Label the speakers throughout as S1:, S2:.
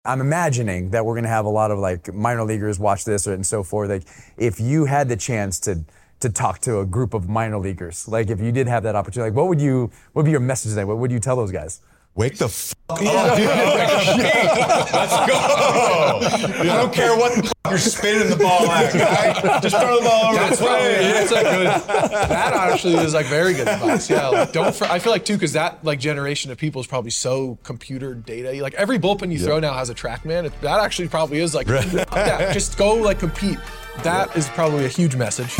S1: I'm imagining that we're going to have a lot of like minor leaguers watch this and so forth. Like, if you had the chance to talk to a group of minor leaguers, like if you did have that opportunity, like what would be your message today? What would you tell those guys?
S2: Wake the fuck up, dude. Let's go. I don't care what the fuck you're spinning the ball at, guy. Just throw the ball over the plate.
S3: That's a good. That actually is like very good advice. Yeah, like I feel like too, because that like generation of people is probably so computer data. Like every bullpen you throw now has a TrackMan. That actually probably is like, yeah, just go like compete. That is probably a huge message.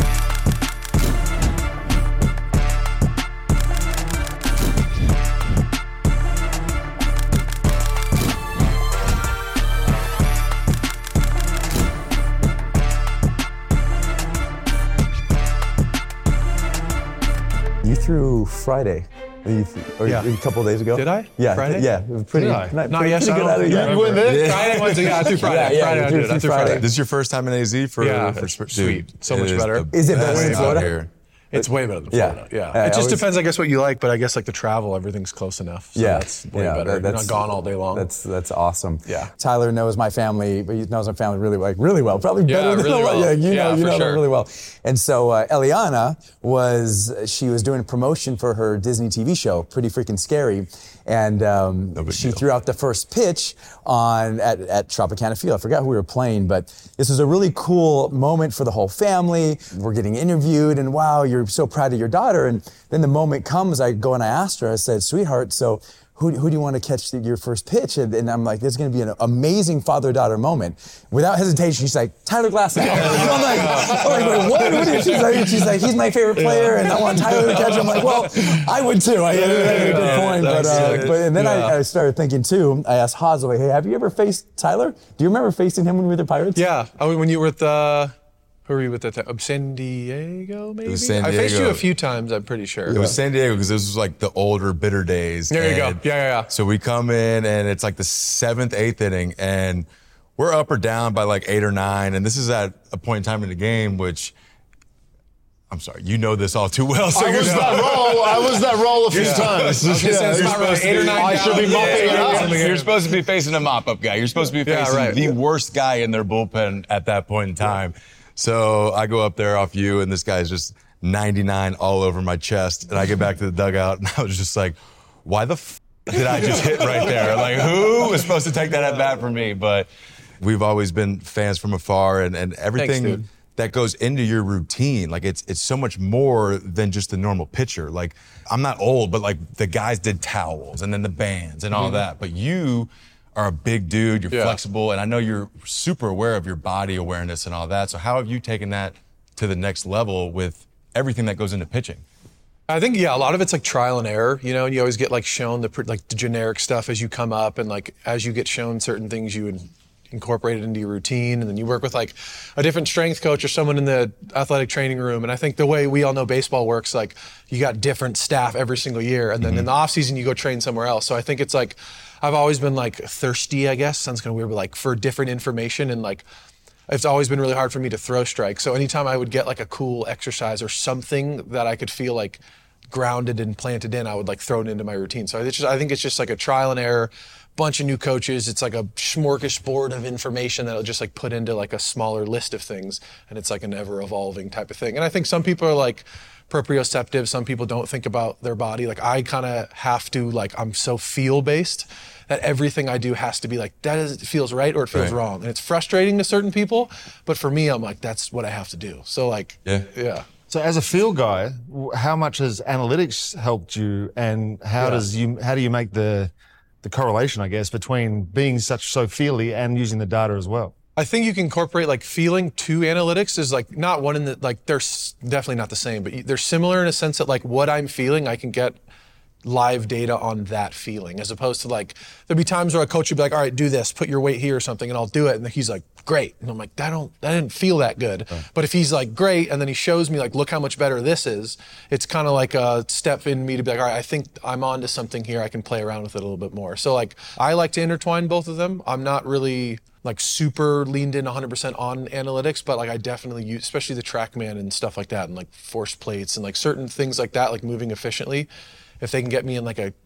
S1: You threw Friday. A couple of days ago.
S3: Did I?
S1: Yeah.
S3: Friday?
S1: Yeah. It was pretty.
S3: Did I?
S1: Not yet.
S3: You win this? Friday went to, I threw Friday.
S1: Yeah,
S3: I threw Friday.
S2: This is your first time in AZ for
S3: sweet. So much better.
S1: Is it better in Florida?
S2: Here.
S3: It's way better than Florida. Yeah. It just depends, I guess, what you like, but I guess like the travel, everything's close enough. So that's way better. You're not gone all day long.
S1: That's awesome.
S3: Yeah.
S1: Tyler knows my family, but he knows my family really well. Probably better than
S3: really well.
S1: Yeah, you know
S3: sure.
S1: them really well. And so Eliana was doing a promotion for her Disney TV show, Pretty Freaking Scary, and she threw out the first pitch at Tropicana Field. I forgot who we were playing, but this was a really cool moment for the whole family. We're getting interviewed, and wow, you're so proud of your daughter. And then the moment comes, I go and I asked her, I said, sweetheart, so who do you want to catch your first pitch? And I'm like, this is going to be an amazing father-daughter moment. Without hesitation, she's like, Tyler Glasnow. I'm like, what? She's like, he's my favorite player, and I want Tyler to catch him. I'm like, well, I would too. I had a good point. And then I started thinking too, I asked Haas, like, hey, have you ever faced Tyler? Do you remember facing him when we were the Pirates?
S3: Yeah. When you were with who were you with at the time? San Diego, maybe?
S2: It was San Diego.
S3: I faced you a few times, I'm pretty sure.
S2: It was San Diego because this was like the older, bitter days.
S3: There you go. Yeah.
S2: So we come in and it's like the 7th, 8th inning and we're up or down by like 8 or 9. And this is at a point in time in the game, which, I'm sorry, you know this all too well. So
S4: I was that role a few times.
S2: I should be mopping it up. You're supposed to be facing a mop-up guy. You're supposed to be facing the worst guy in their bullpen at that point in time. So I go up there off you, and this guy's just 99 all over my chest. And I get back to the dugout, and I was just like, why the did I just hit right there? Like, who was supposed to take that at bat for me? But we've always been fans from afar, and everything
S3: Thanks,
S2: that goes into your routine. Like, it's so much more than just the normal pitcher. Like, I'm not old, but like the guys did towels and then the bands and all that. But you are a big dude, you're flexible, and I know you're super aware of your body awareness and all that. So how have you taken that to the next level with everything that goes into pitching?
S3: I think, a lot of it's like trial and error, and you always get like shown the generic stuff as you come up, and like as you get shown certain things, you would incorporate it into your routine, and then you work with like a different strength coach or someone in the athletic training room. And I think the way we all know baseball works, like you got different staff every single year, and then in the off season you go train somewhere else. So I think it's like, I've always been like thirsty, I guess, sounds kind of weird, but like for different information, and like it's always been really hard for me to throw strikes. So anytime I would get like a cool exercise or something that I could feel like grounded and planted in, I would like throw it into my routine. So I think it's just like a trial and error, bunch of new coaches. It's like a smorgasbord of information that'll just like put into like a smaller list of things, and it's like an ever evolving type of thing. And I think some people are like proprioceptive, some people don't think about their body. Like I kind of have to, like I'm so feel based that everything I do has to be like, it feels right or it feels wrong. And it's frustrating to certain people, but for me, I'm like, that's what I have to do. So like, yeah.
S4: So as a field guy, how much has analytics helped you, and how do you make the correlation, I guess, between being so feely and using the data as well?
S3: I think you can incorporate like feeling to analytics is like not one in the, like they're definitely not the same, but they're similar in a sense that like what I'm feeling, I can get live data on that feeling, as opposed to like, there'd be times where a coach would be like, all right, do this, put your weight here or something, and I'll do it. And he's like, great. And I'm like, that didn't feel that good. But if he's like, great, and then he shows me like, look how much better this is, it's kind of like a step in me to be like, all right, I think I'm onto something here. I can play around with it a little bit more. So like, I like to intertwine both of them. I'm not really like super leaned in 100% on analytics, but like I definitely use, especially the TrackMan and stuff like that, and like force plates and like certain things like that, like moving efficiently. If they can get me in like a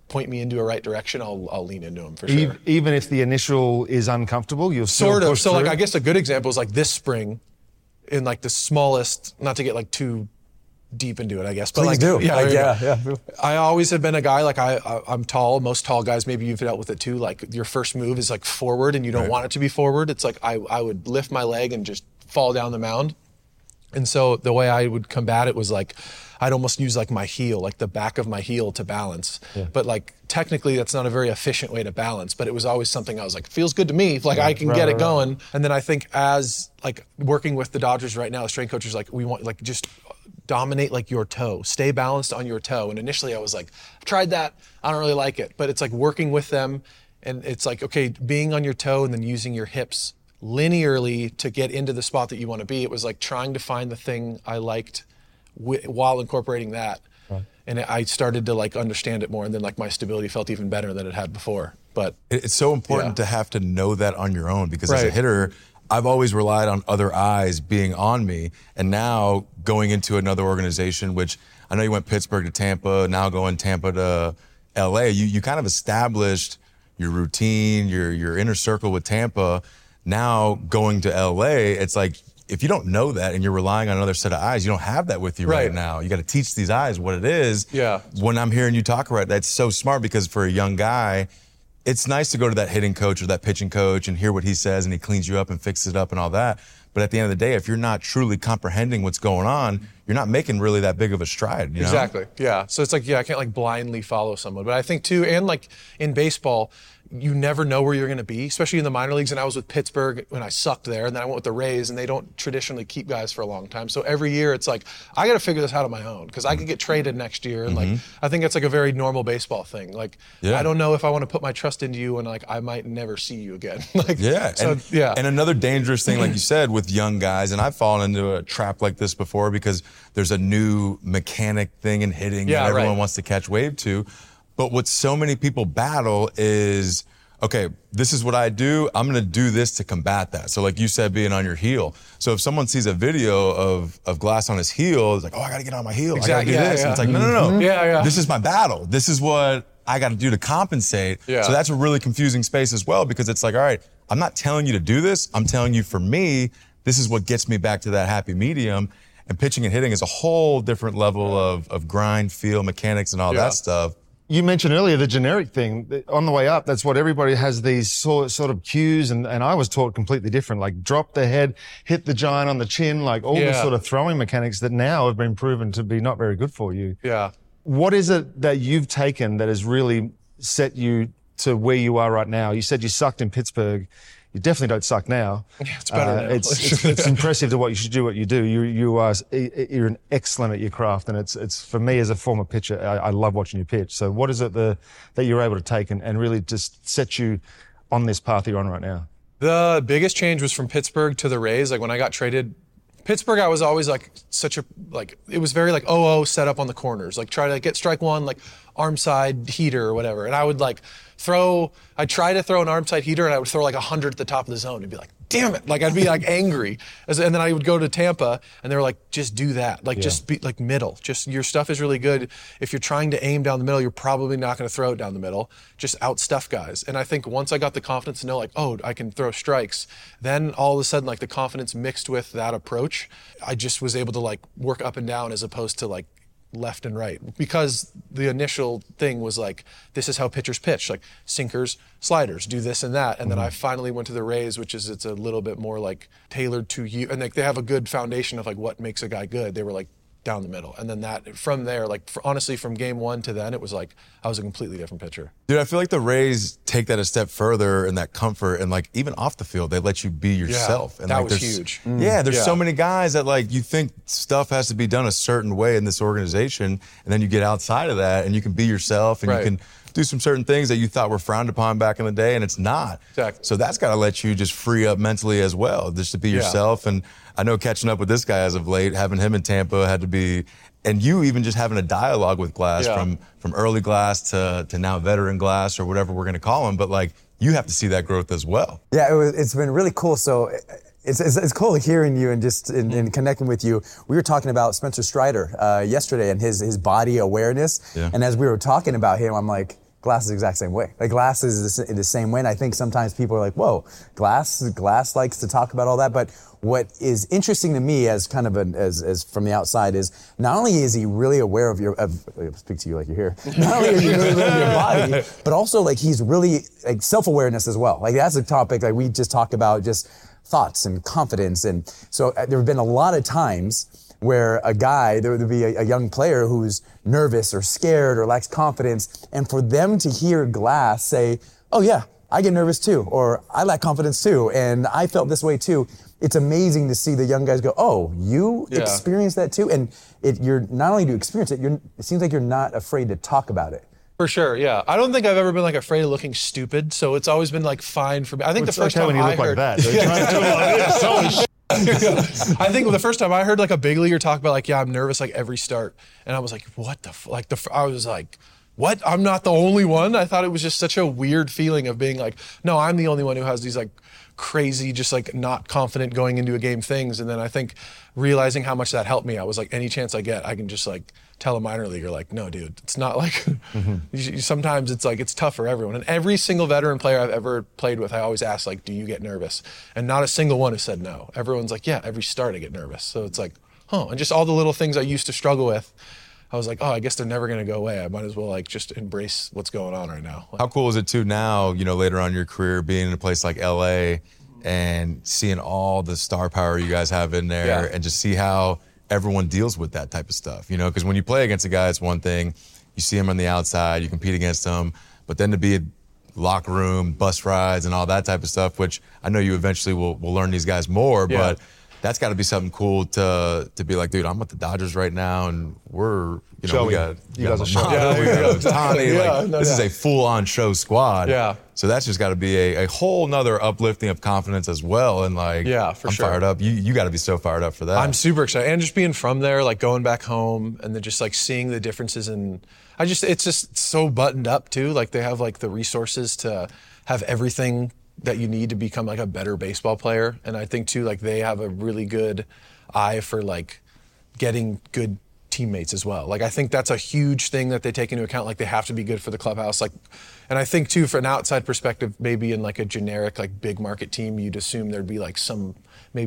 S3: point me into a right direction, I'll lean into them for sure.
S4: Even if the initial is uncomfortable, you'll still
S3: sort of.
S4: push
S3: So
S4: through?
S3: like, I guess a good example is like this spring, in like the smallest, not to get like too deep into it, I guess. But
S1: Please
S3: like,
S1: do.
S3: Yeah. I always have been a guy, like I'm tall. Most tall guys, maybe you've dealt with it too. Like your first move is like forward and you don't want it to be forward. It's like I would lift my leg and just fall down the mound. And so the way I would combat it was like, I'd almost use like my heel, like the back of my heel to balance. Yeah. But like technically that's not a very efficient way to balance, but it was always something I was like, feels good to me. Like I can get it going. And then I think as like working with the Dodgers right now, the strength coach is like, we want like just dominate like your toe, stay balanced on your toe. And initially I was like, I've tried that, I don't really like it. But it's like working with them and it's like, okay, being on your toe and then using your hips linearly to get into the spot that you want to be. It was like trying to find the thing I liked while incorporating that. Right. And I started to like understand it more, and then like my stability felt even better than it had before. But
S2: it's so important to have to know that on your own, because as a hitter, I've always relied on other eyes being on me. And now going into another organization, which I know you went Pittsburgh to Tampa, now going Tampa to LA, you kind of established your routine, your inner circle with Tampa. Now going to LA, it's like, if you don't know that and you're relying on another set of eyes, you don't have that with you right now. You got to teach these eyes what it is.
S3: Yeah.
S2: When I'm hearing you talk about it, that's so smart, because for a young guy, it's nice to go to that hitting coach or that pitching coach and hear what he says and he cleans you up and fixes it up and all that. But at the end of the day, if you're not truly comprehending what's going on, you're not making really that big of a stride. You know?
S3: Exactly. Yeah. So it's like, I can't like blindly follow someone. But I think too, and like in baseball, you never know where you're going to be, especially in the minor leagues. And I was with Pittsburgh when I sucked there, and then I went with the Rays, and they don't traditionally keep guys for a long time. So every year it's like, I got to figure this out on my own, because I could get traded next year. And like, I think that's like a very normal baseball thing. Like, I don't know if I want to put my trust into you and like, I might never see you again. Like,
S2: And another dangerous thing, like you said, with young guys, and I've fallen into a trap like this before, because there's a new mechanic thing in hitting that everyone wants to catch wave to. But what so many people battle is, okay, this is what I do. I'm going to do this to combat that. So like you said, being on your heel. So if someone sees a video of Glass on his heel, it's like, oh, I got to get on my heel.
S3: Exactly.
S2: I got to do this. And it's like, no.
S3: Yeah.
S2: This is my battle. This is what I got to do to compensate.
S3: Yeah.
S2: So that's a really confusing space as well, because it's like, all right, I'm not telling you to do this. I'm telling you, for me, this is what gets me back to that happy medium. And pitching and hitting is a whole different level of grind, feel, mechanics, and all that stuff.
S4: You mentioned earlier the generic thing. On the way up, that's what everybody has, these sort of cues, and I was taught completely different, like drop the head, hit the giant on the chin, like all the sort of throwing mechanics that now have been proven to be not very good for you.
S3: Yeah.
S4: What is it that you've taken that has really set you to where you are right now? You said you sucked in Pittsburgh. You definitely don't suck now.
S3: Yeah, it's better now.
S4: It's impressive to what you should do what you do. You're an excellent at your craft, and it's for me as a former pitcher, I love watching you pitch. So what is it that you're able to take and really just set you on this path you're on right now?
S3: The biggest change was from Pittsburgh to the Rays. Like when I got traded, Pittsburgh, I was always like it was very like 0-0 set up on the corners. Like try to get strike one, like arm side heater or whatever. And I would like I'd try to throw an arm side heater, and I would throw like 100 at the top of the zone and be like, damn it. Like I'd be like angry. And then I would go to Tampa, and they were like, just do that. Like just be like middle. Just your stuff is really good. If you're trying to aim down the middle, you're probably not going to throw it down the middle. Just outstuff guys. And I think once I got the confidence to know like, oh, I can throw strikes, then all of a sudden like the confidence mixed with that approach, I just was able to like work up and down as opposed to like left and right, because the initial thing was like, this is how pitchers pitch, like sinkers, sliders, do this and that. And then I finally went to the Rays, which is, it's a little bit more like tailored to you. And like they have a good foundation of like what makes a guy good. They were like down the middle. And then that from there, like honestly, from game one to then, it was like I was a completely different pitcher.
S2: Dude, I feel like the Rays take that a step further in that comfort, and like even off the field, they let you be yourself. And
S3: that
S2: like,
S3: was huge.
S2: Yeah, there's so many guys that like you think stuff has to be done a certain way in this organization, and then you get outside of that and you can be yourself, and you can do some certain things that you thought were frowned upon back in the day, and it's not.
S3: Exactly.
S2: So that's got to let you just free up mentally as well, just to be yourself. And I know catching up with this guy as of late, having him in Tampa had to be, and you even just having a dialogue with Glass from early Glass to now veteran Glass, or whatever we're going to call him, but like you have to see that growth as well.
S1: Yeah, it's been really cool. So it's cool hearing you and just in connecting with you. We were talking about Spencer Strider yesterday and his body awareness. Yeah. And as we were talking about him, I'm like, Glass is the exact same way. Like Glass is the same way, and I think sometimes people are like, whoa, Glass likes to talk about all that, but what is interesting to me as kind of as from the outside is not only is he really aware of speak to you like you're here, not only is he really aware of your body, but also like he's really like self-awareness as well. Like that's a topic like we just talk about just thoughts and confidence. And so there have been a lot of times where there would be a young player who's nervous or scared or lacks confidence, and for them to hear Glass say, oh yeah, I get nervous too, or I lack confidence too, and I felt this way too. It's amazing to see the young guys go, oh, you experienced that too? And you're not only do you experience it, it seems like you're not afraid to talk about it.
S3: For sure, yeah. I don't think I've ever been like afraid of looking stupid, so it's always been like fine for me. I think the first time
S4: when you
S3: I
S4: look
S3: heard
S4: like that.
S3: I think the first time I heard like a big leaguer talk about like, yeah, I'm nervous like every start, and I was like, what the I was like, what? I'm not the only one? I thought it was just such a weird feeling of being like, no, I'm the only one who has these like crazy, just like not confident going into a game things. And then I think realizing how much that helped me, I was like, any chance I get, I can just like tell a minor leaguer like, no, dude, it's not like, sometimes it's like, it's tough for everyone. And every single veteran player I've ever played with, I always ask like, do you get nervous? And not a single one has said no. Everyone's like, yeah, every start I get nervous. So it's like, and just all the little things I used to struggle with, I was like, oh, I guess they're never going to go away. I might as well like just embrace what's going on right now.
S2: How cool is it too now, later on in your career, being in a place like LA and seeing all the star power you guys have in there and just see how everyone deals with that type of stuff, because when you play against a guy, it's one thing. You see him on the outside, you compete against him, but then to be a locker room, bus rides and all that type of stuff, which I know you eventually will learn these guys more, but that's got to be something cool to be like, dude, I'm with the Dodgers right now, and we're, we got Tommy. This is a full-on show squad.
S3: Yeah.
S2: So that's just got to be a whole nother uplifting of confidence as well. And like, I'm fired up. You got to be so fired up for that.
S3: I'm super excited, and just being from there, like going back home, and then just like seeing the differences, and it's just so buttoned up too. Like they have like the resources to have everything that you need to become like a better baseball player. And I think too, like they have a really good eye for like getting good teammates as well. Like I think that's a huge thing that they take into account. Like they have to be good for the clubhouse. Like, and I think too, for an outside perspective, maybe in like a generic like big market team, you'd assume there'd be like some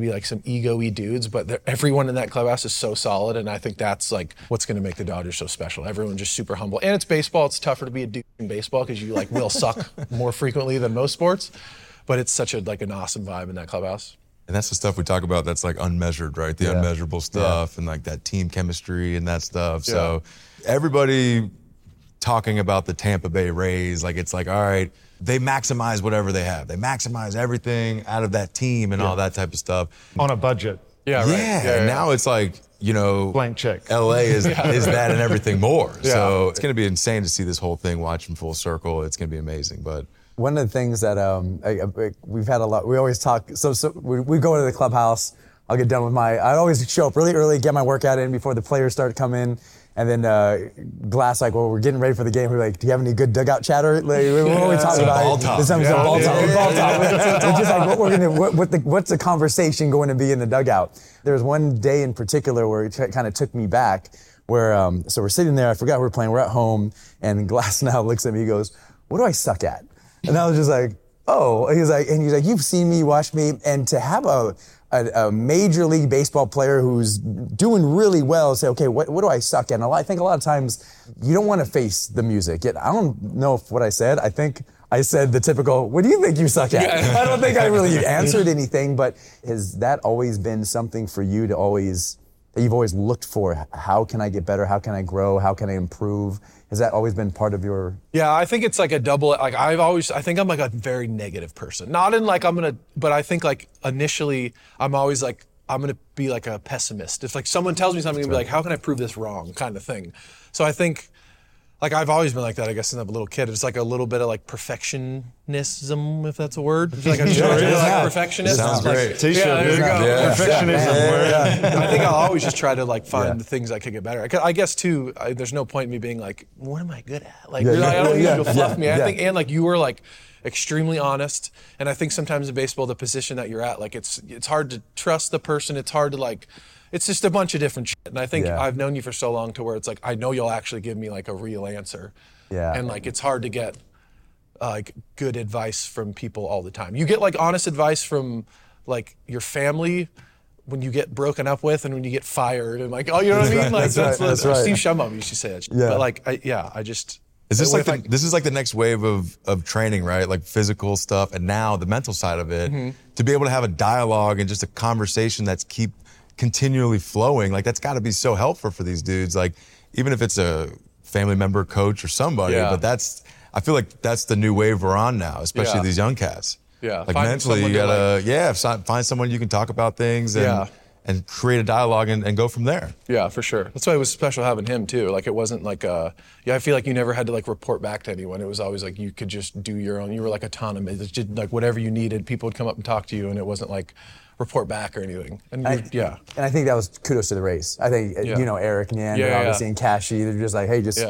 S3: ego-y dudes, but everyone in that clubhouse is so solid, and I think that's like what's going to make the Dodgers so special. Everyone's just super humble, and it's baseball. It's tougher to be a dude in baseball because you like will suck more frequently than most sports, but it's such an awesome vibe in that clubhouse.
S2: And that's the stuff we talk about that's like unmeasured, right? The unmeasurable stuff and like that team chemistry and that stuff. Yeah. So everybody talking about the Tampa Bay Rays, like it's like, all right, they maximize whatever they have. They maximize everything out of that team and all that type of stuff.
S4: On a budget.
S3: Yeah, right.
S2: Yeah, and now it's like,
S4: blank check.
S2: LA is that and everything more. Yeah. So it's going to be insane to see this whole thing watch in full circle. It's going to be amazing. But
S1: one of the things that we've had a lot, we always talk, so we go into the clubhouse, I'll get done with I always show up really early, get my workout in before the players start to come in. And then Glass, like, well, we're getting ready for the game. We're like, do you have any good dugout chatter? Like, what we talking about?
S2: Ball talk.
S1: This time it's ball talk. It's just like, what's the conversation going to be in the dugout? There was one day in particular where it kind of took me back, where so we're sitting there. I forgot we were playing. We're at home, and Glass now looks at me. He goes, "What do I suck at?" And I was just like, "Oh." He's like, "You've seen me, watched me, and to have a Major League Baseball player who's doing really well say, okay, what do I suck at?" And I think a lot of times you don't want to face the music. Yet I don't know if what I said. I think I said the typical, "What do you think you suck at?" I don't think I really answered anything, but has that always been something for you that you've always looked for? How can I get better? How can I grow? How can I improve? Has that always been part of your?
S3: Yeah, I think it's like a double, like I think I'm like a very negative person. Not in like but I think like initially I'm always like, I'm going to be like a pessimist. If like someone tells me something, I'm going to be like, how can I prove this wrong kind of thing. So I think like I've always been like that, I guess, since I'm a little kid. It's like a little bit of like perfectionism, if that's a word. It's like perfectionist.
S2: Sounds great.
S4: T-shirt.
S3: Yeah, there you go.
S4: Yeah. Perfectionism.
S3: I think I'll always just try to like find the things I could get better at. I guess too, there's no point in me being like, what am I good at? Like, I don't need you to fluff me. I think, and like you were like extremely honest. And I think sometimes in baseball, the position that you're at, like it's hard to trust the person. It's hard to like, it's just a bunch of different shit. And I think
S1: Yeah.
S3: I've known you for so long to where it's like, I know you'll actually give me like a real answer.
S1: Yeah.
S3: And like, it's hard to get like good advice from people all the time. You get like honest advice from like your family when you get broken up with and when you get fired and like, oh, you know what I mean? Like
S1: That's right.
S3: Steve Shumway used to say that shit.
S1: Yeah.
S3: But like, I just.
S2: Is this
S3: what
S2: like
S3: if
S2: this is like the next wave of training, right? Like physical stuff, and now the mental side of it.
S3: Mm-hmm.
S2: To be able to have a dialogue and just a conversation that's continually flowing, like that's got to be so helpful for these dudes. Like even if it's a family member, coach, or somebody,
S3: Yeah.
S2: but I feel like that's the new wave we're on now, especially
S3: Yeah.
S2: these young cats.
S3: Yeah,
S2: like
S3: finding
S2: mentally, you
S3: someone to,
S2: gotta find someone you can talk about things and create a dialogue and go from there.
S3: Yeah, for sure. That's why it was special having him too. Like it wasn't like I feel like you never had to like report back to anyone. It was always like you could just do your own. You were like autonomous. It's just like whatever you needed, people would come up and talk to you, and it wasn't like report back or anything. And
S1: And I think that was kudos to the race. I think Eric and Andrew, obviously, and Cashy, they're just like, hey, just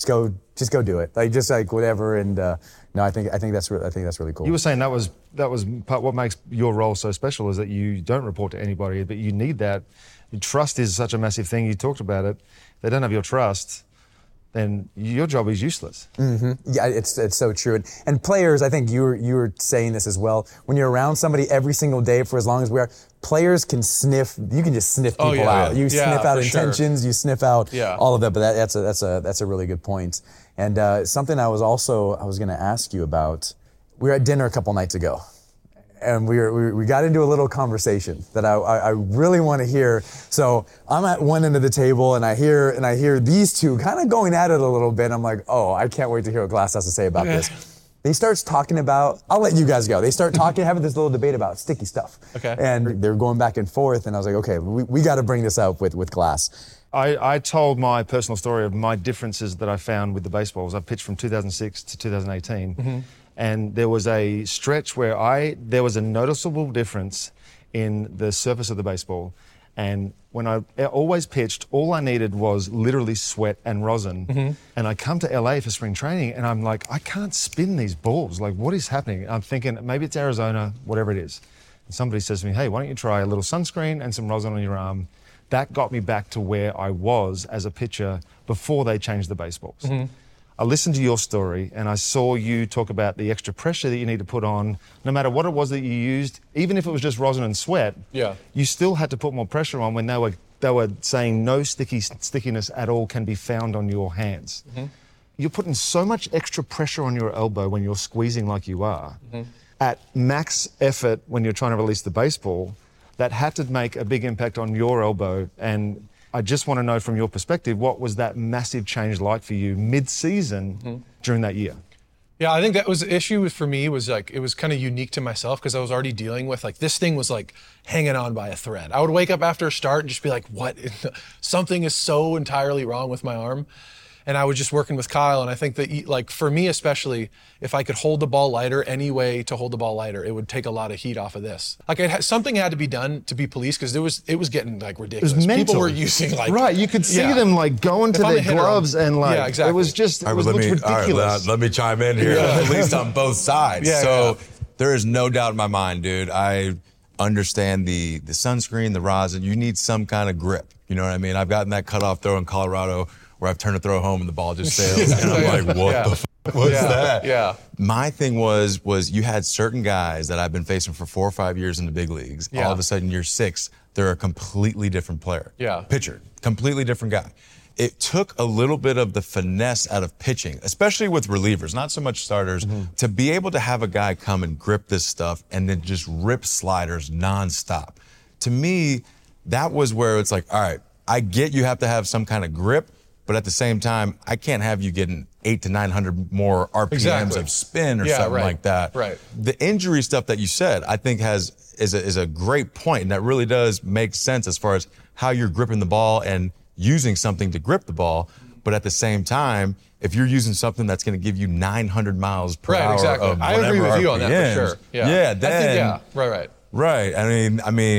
S1: go do it. Like just like whatever. And no, I think that's really cool.
S4: You were saying that was part what makes your role so special is that you don't report to anybody, but you need that. Trust is such a massive thing. You talked about it. They don't have your trust, then your job is useless.
S1: Mm-hmm. Yeah, it's so true. And players, I think you were saying this as well. When you're around somebody every single day for as long as we are, players can sniff. You can just sniff people out. You sniff out intentions. You sniff out all of that. But that's a really good point. And something I was going to ask you about. We were at dinner a couple nights ago, and we got into a little conversation that I really want to hear. So I'm at one end of the table, and I hear these two kind of going at it a little bit. I'm like, oh, I can't wait to hear what Glass has to say about this. He starts talking about, I'll let you guys go. They start talking, having this little debate about sticky stuff.
S3: Okay.
S1: And they're going back and forth, and I was like, okay, we got to bring this up with Glass.
S4: I told my personal story of my differences that I found with the baseballs. I pitched from 2006 to 2018. Mm-hmm. And there was a stretch where there was a noticeable difference in the surface of the baseball. And when I always pitched, all I needed was literally sweat and rosin. Mm-hmm. And I come to LA for spring training and I'm like, I can't spin these balls. Like, what is happening? And I'm thinking, maybe it's Arizona, whatever it is. And somebody says to me, hey, why don't you try a little sunscreen and some rosin on your arm? That got me back to where I was as a pitcher before they changed the baseballs. Mm-hmm. I listened to your story and I saw you talk about the extra pressure that you need to put on, no matter what it was that you used, even if it was just rosin and sweat, you still had to put more pressure on when they were saying no stickiness at all can be found on your hands. Mm-hmm. You're putting so much extra pressure on your elbow when you're squeezing like you are, at max effort when you're trying to release the baseball, that had to make a big impact on your elbow. And I just want to know from your perspective, what was that massive change like for you mid-season during that year?
S3: Yeah, I think that was the issue for me was like, it was kind of unique to myself because I was already dealing with like, this thing was like hanging on by a thread. I would wake up after a start and just be like, what? Something is so entirely wrong with my arm. And I was just working with Kyle, and I think that, like, for me especially, if I could hold the ball lighter, any way to hold the ball lighter, it would take a lot of heat off of this. Like, something had to be done to be policed because it was getting like ridiculous.
S4: It was mental.
S3: People were using like
S4: you could see them like going to their gloves and like
S3: exactly.
S4: It was just it looked ridiculous.
S2: All right, let me chime in here, at least on both sides. There is no doubt in my mind, dude. I understand the sunscreen, the rosin. You need some kind of grip. You know what I mean? I've gotten that cutoff throw in Colorado, where I've turned a throw home and the ball just sails. And I'm like, what the f*** was that?
S3: Yeah.
S2: My thing was you had certain guys that I've been facing for 4 or 5 years in the big leagues.
S3: Yeah.
S2: All of a sudden, year 6, they're a completely different player.
S3: Yeah.
S2: Pitcher, completely different guy. It took a little bit of the finesse out of pitching, especially with relievers, not so much starters, to be able to have a guy come and grip this stuff and then just rip sliders nonstop. To me, that was where it's like, all right, I get you have to have some kind of grip, but at the same time, I can't have you getting 800 to 900 more RPMs of spin or something like that.
S3: Right.
S2: The injury stuff that you said, I think is a great point, and that really does make sense as far as how you're gripping the ball and using something to grip the ball. But at the same time, if you're using something that's going to give you 900 miles per hour of
S3: I agree with you on that for sure.
S2: Then
S3: Right.
S2: right. I mean,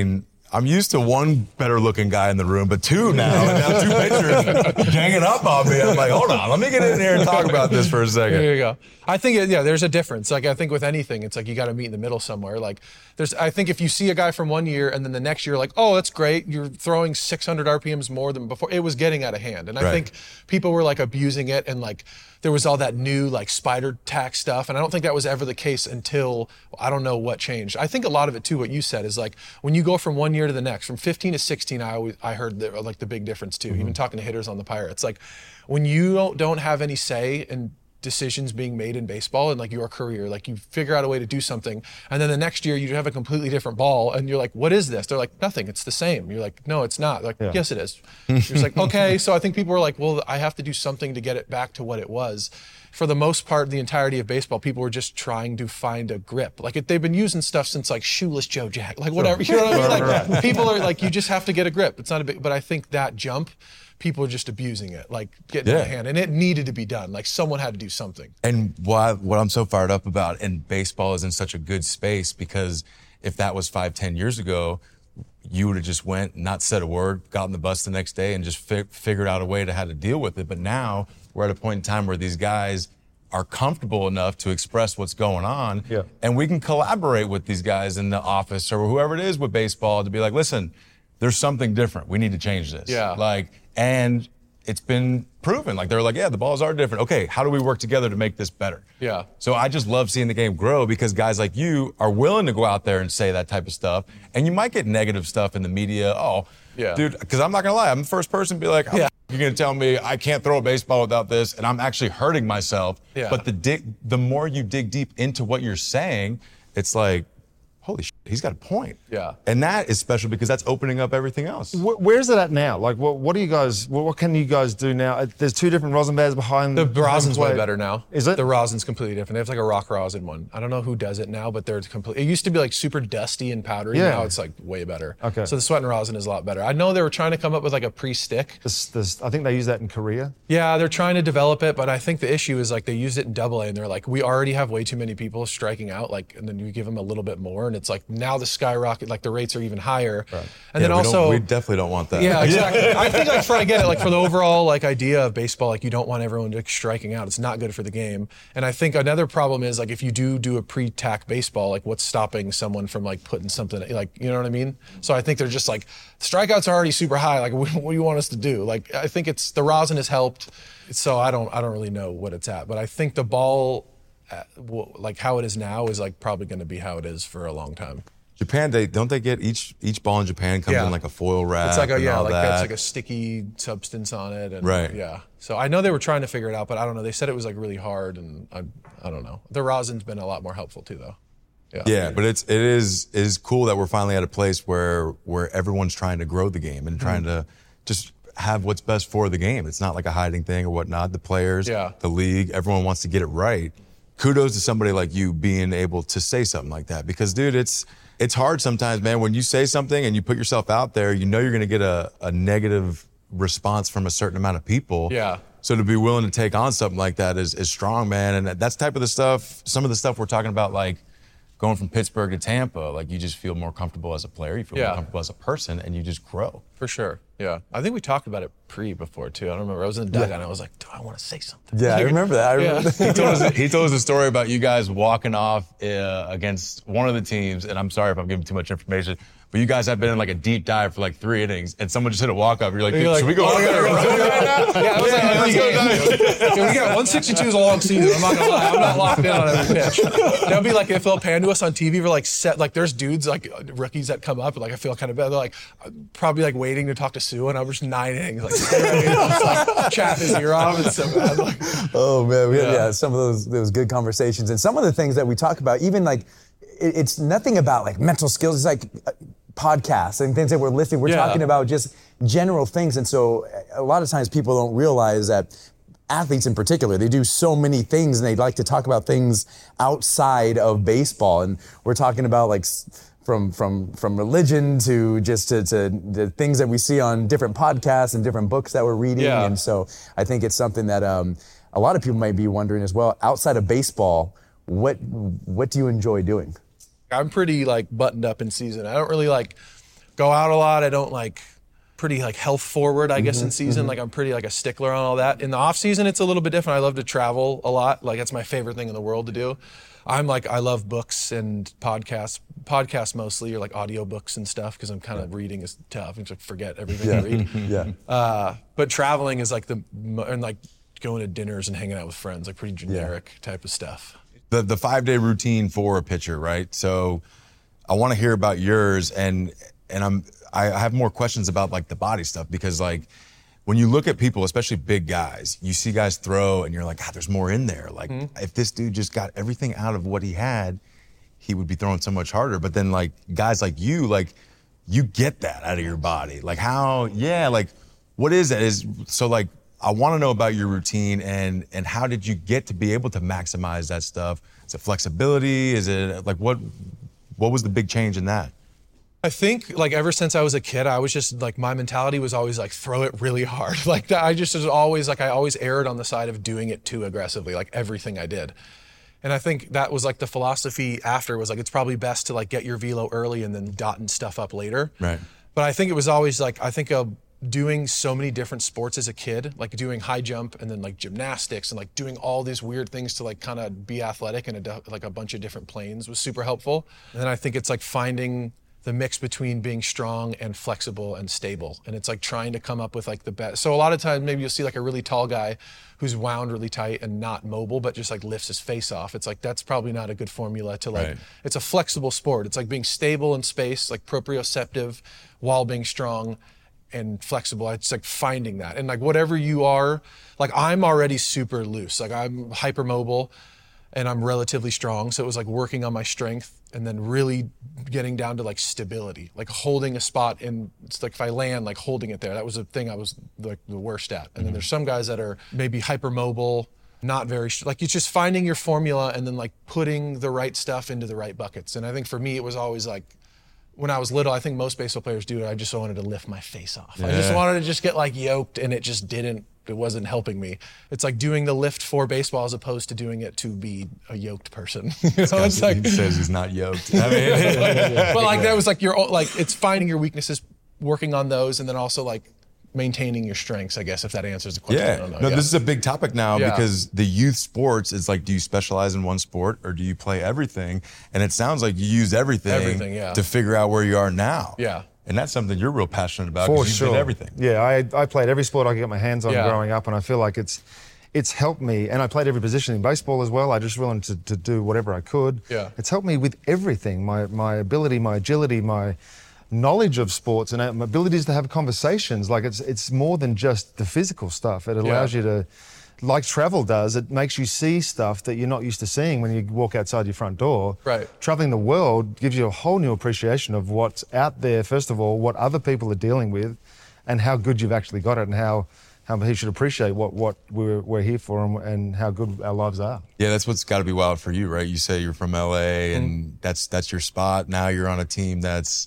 S2: I'm used to one better looking guy in the room, but two now, and now two pictures hanging up on me. I'm like, hold on, let me get in here and talk about this for a second.
S3: There you go. I think, there's a difference. Like, I think with anything, it's like you got to meet in the middle somewhere. Like, I think if you see a guy from one year and then the next year, like, oh, that's great, you're throwing 600 RPMs more than before, it was getting out of hand. And I think people were like abusing it, and like, there was all that new like spider tack stuff. And I don't think that was ever the case until I don't know what changed. I think a lot of it too, what you said is like, when you go from one year to the next, from 15 to 16, I heard like the big difference too. Even talking to hitters on the Pirates, like when you don't have any say in decisions being made in baseball and like your career, like you figure out a way to do something, and then the next year you have a completely different ball, and you're like, what is this? They're like, nothing, it's the same. You're like, no, it's not. They're like, yes, it is. You're just like, okay. So I think people were like, well, I have to do something to get it back to what it was. For the most part, the entirety of baseball, people were just trying to find a grip. Like they've been using stuff since like shoeless Joe Jack, like whatever. You know what I mean? Like people are like, you just have to get a grip. It's not a big, but I think that jump, people are just abusing it, like getting in the hand, and it needed to be done. Like someone had to do something.
S2: And what I'm so fired up about, and baseball is in such a good space, because if that was 5-10 years ago, you would have just went, not said a word, got on the bus the next day, and just figured out a way to how to deal with it. But now we're at a point in time where these guys are comfortable enough to express what's going on, and we can collaborate with these guys in the office or whoever it is with baseball to be like, listen, there's something different. We need to change this. And it's been proven. Like, they're like, yeah, the balls are different. Okay, how do we work together to make this better? So I just love seeing the game grow, because guys like you are willing to go out there and say that type of stuff. And you might get negative stuff in the media. Dude, because I'm not going to lie. I'm the first person to be like, you're going to tell me I can't throw a baseball without this, and I'm actually hurting myself. But the more you dig deep into what you're saying, it's like, holy shit, he's got a point. And that is special, because that's opening up everything else.
S4: Where's it at now? Like, what do you guys, what can you guys do now? There's two different rosin bags behind
S3: the rosin's way better now.
S4: Is it?
S3: The rosin's completely different. They have like a rock rosin one. I don't know who does it now, but they're complete. It used to be like super dusty and powdery. Now it's like way better.
S4: Okay.
S3: So the sweat and rosin is a lot better. I know they were trying to come up with like a pre-stick.
S4: I think they use that in Korea.
S3: Yeah, they're trying to develop it, but I think the issue is like they used it in AA, and they're like, we already have way too many people striking out, like, and then you give them a little bit more, and it's like now the skyrocket, like the rates are even higher. And then also,
S2: we definitely don't want that.
S3: Yeah, exactly. I think like I get it, like for the overall like idea of baseball, like you don't want everyone like striking out. It's not good for the game. And I think another problem is like if you do a pre-tack baseball, like what's stopping someone from like putting something, like, you know what I mean? So I think they're just like, strikeouts are already super high. Like what do you want us to do? Like I think it's the rosin has helped. So I don't really know what it's at, but I think the ball, like how it is now, is like probably going to be how it is for a long time.
S2: Japan, don't they get each ball in Japan comes in like a foil wrap?
S3: It's like
S2: that's
S3: like a sticky substance on it, and So I know they were trying to figure it out, but I don't know. They said it was like really hard, and I don't know. The rosin's been a lot more helpful too, though.
S2: But it is cool that we're finally at a place where everyone's trying to grow the game and trying to just have what's best for the game. It's not like a hiding thing or whatnot. The players, the league, everyone wants to get it right. Kudos to somebody like you being able to say something like that, because dude, it's hard sometimes, man. When you say something and you put yourself out there, you know you're going to get a negative response from a certain amount of people. So to be willing to take on something like that is strong, man. And that's type of the stuff, some of the stuff we're talking about, like going from Pittsburgh to Tampa, like you just feel more comfortable as a player, you feel more comfortable as a person, and you just grow.
S3: For sure, I think we talked about it before too. I don't remember. I was in the dugout and I was like, do I want to say something?
S1: Yeah, I remember that.
S2: He told us a story about you guys walking off against one of the teams, and I'm sorry if I'm giving too much information, but you guys have been in like a deep dive for like 3 innings, and someone just hit a walk-off. You're like, should we go on there?
S3: I was like, we got 162 is a long season. I'm not gonna lie, I'm not locked in on every pitch. That'd be like if they'll pan to us on TV. We're like there's dudes like rookies that come up, and like I feel kind of bad. They're like probably like waiting to talk to Sue, and I'm just 9 innings, like chat his ear off. It's so bad. Like,
S1: oh man, we had some of those good conversations, and some of the things that we talk about, even like it's nothing about like mental skills. It's like podcasts and things that we're listening. We're talking about just general things, and so a lot of times people don't realize that athletes in particular, they do so many things, and they like to talk about things outside of baseball. And we're talking about like from religion to just to the things that we see on different podcasts and different books that we're reading. And so I think it's something that a lot of people might be wondering as well. Outside of baseball, what do you enjoy doing?
S3: I'm pretty like buttoned up in season. I don't really like go out a lot. I don't like pretty like health forward, I guess, in season. Like I'm pretty like a stickler on all that. In the off season, it's a little bit different. I love to travel a lot. Like that's my favorite thing in the world to do. I love books and podcasts mostly, or like audiobooks and stuff, because I'm kind of reading is tough. I just forget everything I read. But traveling is like and like going to dinners and hanging out with friends, like pretty generic type of stuff.
S2: The 5-day routine for a pitcher, right? So I want to hear about yours, and I have more questions about like the body stuff, because like when you look at people, especially big guys, you see guys throw and you're like, God, there's more in there. Like if this dude just got everything out of what he had, he would be throwing so much harder. But then like guys like you get that out of your body. Like what is that? So like, I want to know about your routine and how did you get to be able to maximize that stuff? Is it flexibility? Is it like, what was the big change in that?
S3: I think like ever since I was a kid, I was just like, my mentality was always like, throw it really hard. Like that, I just was always like, I always erred on the side of doing it too aggressively, like everything I did. And I think that was like the philosophy after was like, it's probably best to like get your velo early and then dotting stuff up later.
S2: Right.
S3: But I think it was always like, doing so many different sports as a kid, like doing high jump and then like gymnastics and like doing all these weird things to like kind of be athletic in like a bunch of different planes was super helpful. And then I think it's like finding the mix between being strong and flexible and stable. And it's like trying to come up with like the best. So a lot of times maybe you'll see like a really tall guy who's wound really tight and not mobile, but just like lifts his face off. It's like, that's probably not a good formula to like, It's a flexible sport. It's like being stable in space, like proprioceptive while being strong and flexible. It's like finding that. And like whatever you are, like I'm already super loose. Like I'm hypermobile and I'm relatively strong. So it was like working on my strength and then really getting down to like stability, like holding a spot in, it's like if I land, like holding it there. That was a thing I was like the worst at. And then there's some guys that are maybe hypermobile, not very, like it's just finding your formula and then like putting the right stuff into the right buckets. And I think for me, it was always like, when I was little, I think most baseball players do it. I just wanted to lift my face off. Yeah. I just wanted to just get like yoked, and it just didn't. It wasn't helping me. It's like doing the lift for baseball as opposed to doing it to be a yoked person.
S2: It's like, he says he's not yoked. I mean,
S3: but like that was like it's finding your weaknesses, working on those, and then also like maintaining your strengths, I guess, if that answers the question.
S2: Yeah.
S3: I don't know.
S2: No, this is a big topic now because the youth sports is like, do you specialize in one sport or do you play everything? And it sounds like you use everything to figure out where you are now.
S3: Yeah.
S2: And that's something you're real passionate about
S4: For
S2: because you did everything.
S4: Yeah, I played every sport I could get my hands on growing up, and I feel like it's helped me. And I played every position in baseball as well. I just wanted to do whatever I could.
S3: Yeah.
S4: It's helped me with everything, my ability, my agility, my knowledge of sports, and my abilities to have conversations. Like it's more than just the physical stuff. It allows you to, like travel does, it makes you see stuff that you're not used to seeing when you walk outside your front door.
S3: Right.
S4: Traveling the world gives you a whole new appreciation of what's out there, first of all, what other people are dealing with, and how good you've actually got it, and how he should appreciate what we're here for and how good our lives are.
S2: Yeah, that's what's got to be wild for you, right? You say you're from LA and that's your spot. Now you're on a team this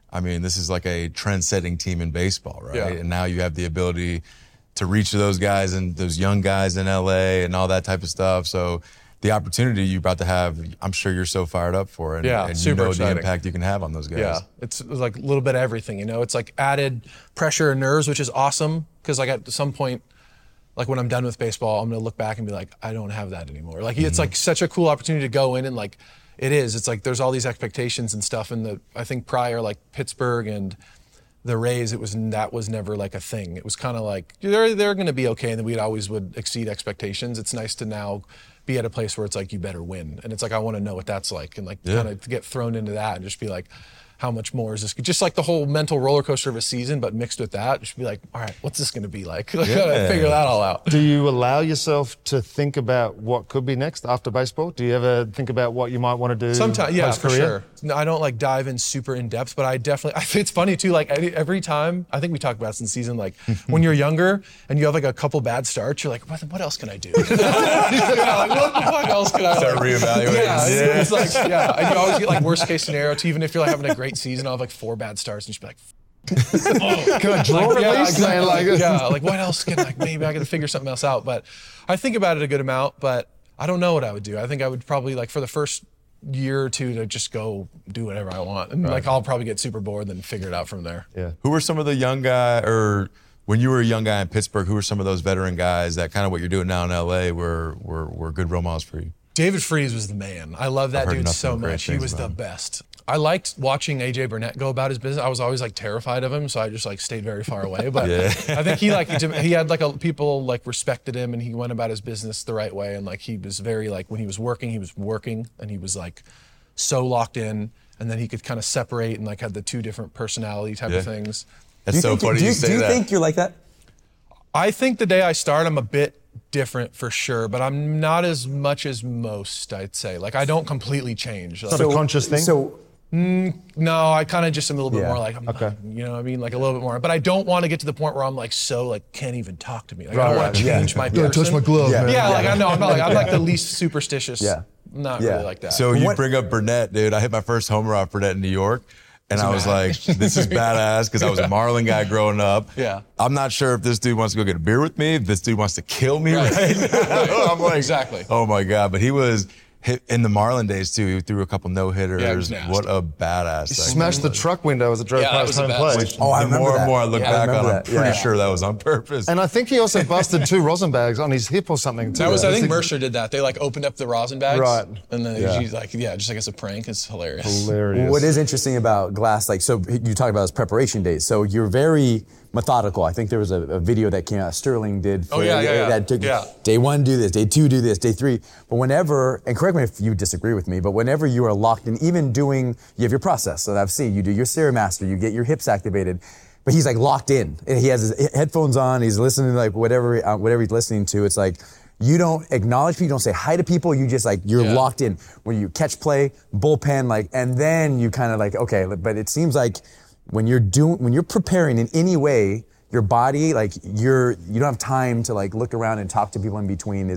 S2: is like a trend-setting team in baseball, right?
S3: Yeah.
S2: And now you have the ability to reach those guys and those young guys in LA and all that type of stuff. So the opportunity you're about to have, I'm sure you're so fired up for it. And
S3: super
S2: you know
S3: exciting.
S2: the impact you can have on those guys.
S3: Yeah, it's like a little bit of everything, It's like added pressure and nerves, which is awesome. Because like at some point, like when I'm done with baseball, I'm going to look back and be like, I don't have that anymore. Like it's like such a cool opportunity to go in and like, it's like there's all these expectations and stuff. And I think prior, like Pittsburgh and the Rays, that was never like a thing. It was kind of like they're going to be okay, and then we always would exceed expectations. It's nice to now be at a place where it's like you better win, and it's like I want to know what that's like, and like kind of get thrown into that and just be like, how much more is this? Just like the whole mental roller coaster of a season, but mixed with that, just be like, all right, what's this going to be like? Gotta figure that all out.
S4: Do you allow yourself to think about what could be next after baseball? Do you ever think about what you might want to do?
S3: Sometimes, yeah, for
S4: post-career?
S3: sure. No, I don't like dive in super in depth, but I definitely, it's funny too, like every time, I think we talked about this in the season, like when you're younger and you have like a couple bad starts, you're like, what else can I do? Like, what the fuck else can I do?
S2: Start reevaluating.
S3: It's like, and you always get like worst case scenario too, even if you're like having a great season, I'll have like 4 bad starts and just be like,
S4: can I draw at least?
S3: Exactly. Like what else can maybe I got to figure something else out. But I think about it a good amount, but I don't know what I would do. I think I would probably like for the first year or two to just go do whatever I want. And like, I'll probably get super bored, then figure it out from there.
S4: Yeah.
S2: Who were some of the young guys, or when you were a young guy in Pittsburgh, who were some of those veteran guys that kind of what you're doing now in LA were good role models for you?
S3: David Freese was the man. I love that dude so much. He was the best. I liked watching AJ Burnett go about his business. I was always like terrified of him, so I just like stayed very far away. But I think he had like people like respected him, and he went about his business the right way. And like he was very like, when he was working, and he was like so locked in. And then he could kind of separate and like had the two different personality type of things.
S2: That's so funny you say that.
S1: Do you think you're like that?
S3: I think the day I start, I'm a bit different for sure, but I'm not as much as most, I'd say. Like, I don't completely change.
S4: It's not a conscious thing?
S3: No, I kind of just am a little bit more like, you know what I mean? Like a little bit more. But I don't want to get to the point where I'm like, can't even talk to me. Like, I don't want to change my person.
S4: Touch my glove, man.
S3: Yeah, like I know. I'm like the least superstitious. Not really like that.
S2: So you bring up Burnett, dude. I hit my first homer off Burnett in New York. And I was like, this is badass, because I was a Marlin guy growing up.
S3: Yeah.
S2: I'm not sure if this dude wants to go get a beer with me, if this dude wants to kill me right now. I'm like,
S3: exactly.
S2: Oh my God. But he was hit in the Marlin days too. He threw a couple no-hitters.
S3: Yeah,
S2: what a badass.
S4: He smashed the truck window as it drove past home plate.
S1: Oh, I remember
S2: more
S1: that.
S2: and more I look back on, I'm pretty
S1: Yeah.
S2: sure that was on purpose.
S4: And I think he also busted 2 rosin bags on his hip or something too.
S3: I think Mercer did that. They like opened up the rosin bags.
S4: Right.
S3: And then he's like, just like as a prank. It's hilarious.
S4: Hilarious.
S1: What is interesting about Glass, like, so you talk about his preparation days. So you're very methodical. I think there was a video that came out, Sterling did. For, that took day 1, do this, day 2, do this, day 3. But whenever, and correct me if you disagree with me, but whenever you are locked in, even doing, you have your process that I've seen, you do your Stairmaster, you get your hips activated, but he's like locked in. And he has his headphones on, he's listening to like whatever he's listening to. It's like, you don't acknowledge people, you don't say hi to people, you just like, you're locked in. When you catch play, bullpen, like, and then you kind of like, okay, but it seems like when you're preparing in any way, your body, like you don't have time to like look around and talk to people in between.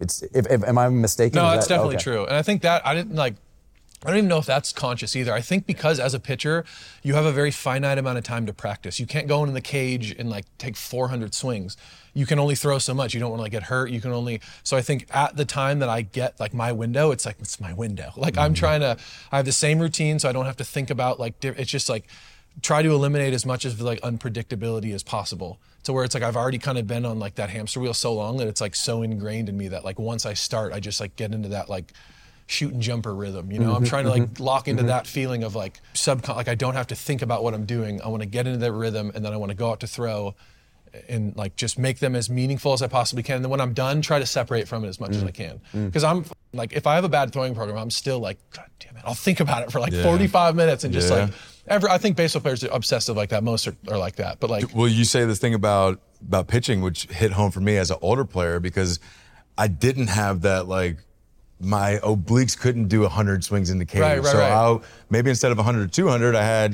S1: Am I mistaken?
S3: No, that's definitely true. And I think that I don't even know if that's conscious either. I think because as a pitcher, you have a very finite amount of time to practice. You can't go into the cage and like take 400 swings. You can only throw so much. You don't want to like get hurt. So I think at the time that I get like my window, it's my window. Like I have the same routine, so I don't have to think about like, it's just like, try to eliminate as much of like unpredictability as possible, to where it's like I've already kind of been on like that hamster wheel so long that it's like so ingrained in me that like once I start, I just like get into that like shoot and jumper rhythm, you know? I'm trying to like lock into that feeling of like like I don't have to think about what I'm doing. I want to get into that rhythm, and then I want to go out to throw and like just make them as meaningful as I possibly can. And then when I'm done, try to separate from it as much as I can. Because I'm like, if I have a bad throwing program, I'm still like, God damn it, I'll think about it for like 45 minutes and just like, I think baseball players are obsessive like that. Most are like that. But like,
S2: well, you say this thing about pitching, which hit home for me as an older player, because I didn't have that, like, my obliques couldn't do 100 swings in the cage. So maybe instead of 100 or 200, I had,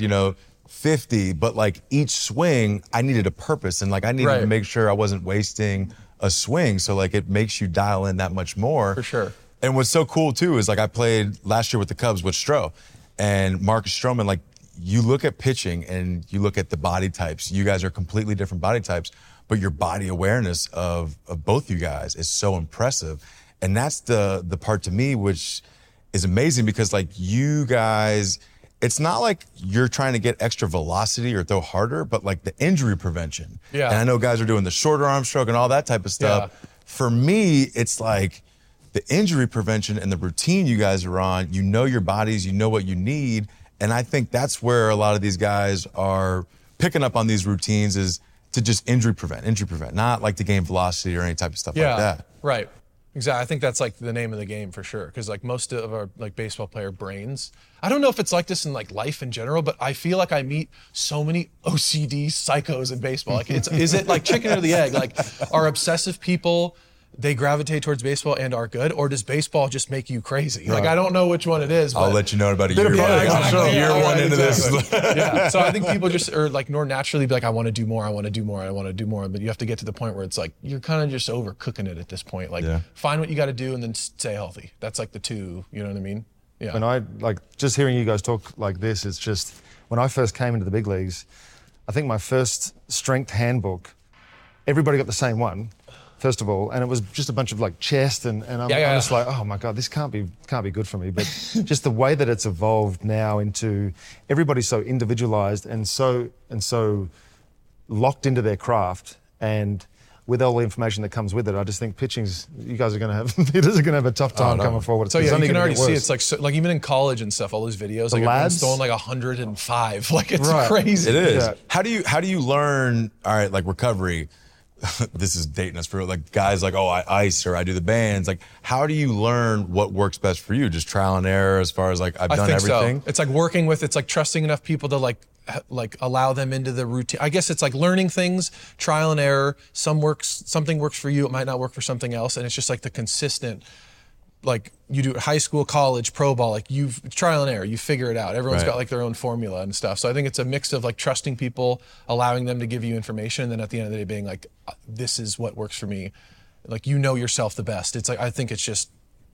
S2: 50, but like each swing, I needed a purpose, and like I needed to make sure I wasn't wasting a swing. So like it makes you dial in that much more.
S3: For sure.
S2: And what's so cool too is like I played last year with the Cubs with Stroh and Marcus Stroman. Like, you look at pitching and you look at the body types. You guys are completely different body types, but your body awareness of both you guys is so impressive. And that's the part to me which is amazing, because like you guys, it's not like you're trying to get extra velocity or throw harder, but like the injury prevention.
S3: Yeah.
S2: And I know guys are doing the shorter arm stroke and all that type of stuff.
S3: Yeah.
S2: For me, it's like the injury prevention and the routine you guys are on, you know your bodies, you know what you need. And I think that's where a lot of these guys are picking up on these routines, is to just injury prevent, not like to gain velocity or any type of stuff like that.
S3: Right. Exactly. I think that's like the name of the game for sure. Because like most of our like baseball player brains, I don't know if it's like this in like life in general, but I feel like I meet so many OCD psychos in baseball. Like, is it like chicken or the egg? Like, are obsessive people, they gravitate towards baseball and are good, or does baseball just make you crazy? Like, I don't know which one it is. But
S2: I'll let you know in about a year. Year one into this.
S3: Yeah. So I think people just are like more naturally be like, I want to do more, I want to do more, I want to do more. But you have to get to the point where it's like, you're kind of just overcooking it at this point. Like, find what you got to do and then stay healthy. That's like the two, you know what I mean? Yeah.
S4: When I, like, just hearing you guys talk like this, it's just, when I first came into the big leagues, I think my first strength handbook, everybody got the same one. first of all, and it was just a bunch of like chest, and I'm just like, oh my God, this can't be good for me. But just the way that it's evolved now into everybody's so individualized and so locked into their craft, and with all the information that comes with it, I just think you guys are going to have, hitters are going to have a tough time coming forward.
S3: So yeah, you can already see it's like, so, like even in college and stuff, all those videos, like
S4: lads,
S3: stolen like 105, like it's crazy.
S2: It is. Yeah. How do you learn? All right, like recovery. This is dating us for like guys like, oh, I ice or I do the bands. Like, how do you learn what works best for you? Just trial and error as far as like I've done everything?
S3: So. It's like working with, it's like trusting enough people to like allow them into the routine. I guess it's like learning things, trial and error. Something works for you, it might not work for something else. And it's just like the consistent, like you do high school, college, pro ball, like trial and error, you figure it out. Everyone's got like their own formula and stuff. So I think it's a mix of like trusting people, allowing them to give you information, and then at the end of the day being like, this is what works for me. Like, you know yourself the best. It's like, I think it's just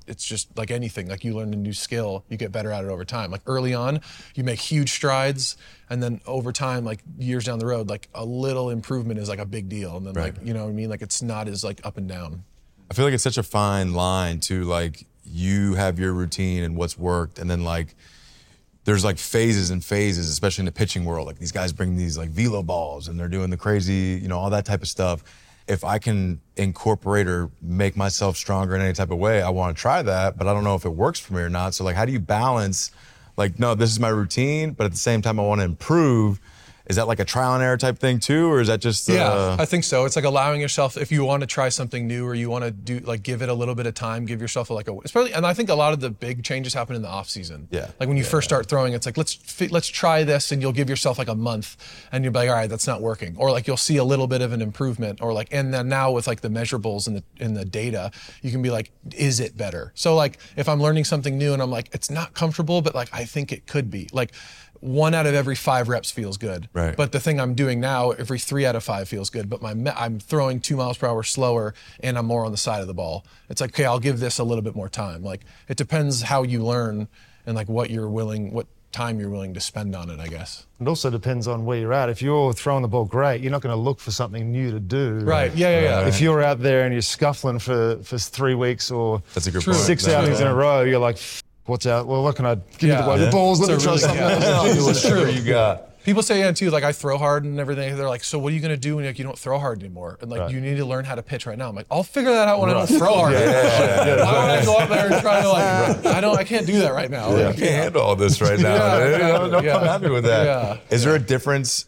S3: like anything. Like, you learn a new skill, you get better at it over time. Like early on, you make huge strides, and then over time, like years down the road, like a little improvement is like a big deal. And then like, you know what I mean? Like, it's not as like up and down.
S2: I feel like it's such a fine line to like, you have your routine and what's worked, and then like there's like phases and phases, especially in the pitching world. Like these guys bring these like velo balls and they're doing the crazy, you know, all that type of stuff. If I can incorporate or make myself stronger in any type of way, I want to try that, but I don't know if it works for me or not. So like, how do you balance like, no, this is my routine, but at the same time I want to improve? Is that like a trial and error type thing too, or is that just?
S3: Yeah, I think so. It's like allowing yourself, if you want to try something new or you want to do, like give it a little bit of time, give yourself especially, and I think a lot of the big changes happen in the off season.
S2: Yeah.
S3: Like when you first start throwing, it's like, let's try this, and you'll give yourself like a month, and you'll be like, all right, that's not working. Or like you'll see a little bit of an improvement, or like, and then now with like the measurables and the data, you can be like, is it better? So like, if I'm learning something new and I'm like, it's not comfortable, but like, I think it could be. Like, 1 out of every 5 reps feels good.
S2: Right.
S3: But the thing I'm doing now, every 3 out of 5 feels good. But I'm throwing 2 miles per hour slower, and I'm more on the side of the ball. It's like, okay, I'll give this a little bit more time. Like, it depends how you learn and like what time you're willing to spend on it, I guess.
S4: It also depends on where you're at. If you're throwing the ball great, you're not going to look for something new to do.
S3: Right. Yeah.
S4: If you're out there and you're scuffling for 3 weeks or
S2: that's a good point.
S4: 6 outings in a row, you're like, what's out? Well, what can I give you the balls? Let me try something else.
S2: It's true. You got.
S3: People say, yeah, too, like I throw hard and everything. They're like, so what are you going to do when you don't throw hard anymore? And like, you need to learn how to pitch right now. I'm like, I'll figure that out when I don't throw hard. Why would I go out there and try to like, I can't do that right now.
S2: Yeah. Like, I can't handle all this right now. I'm happy with that. Yeah. Is there a difference?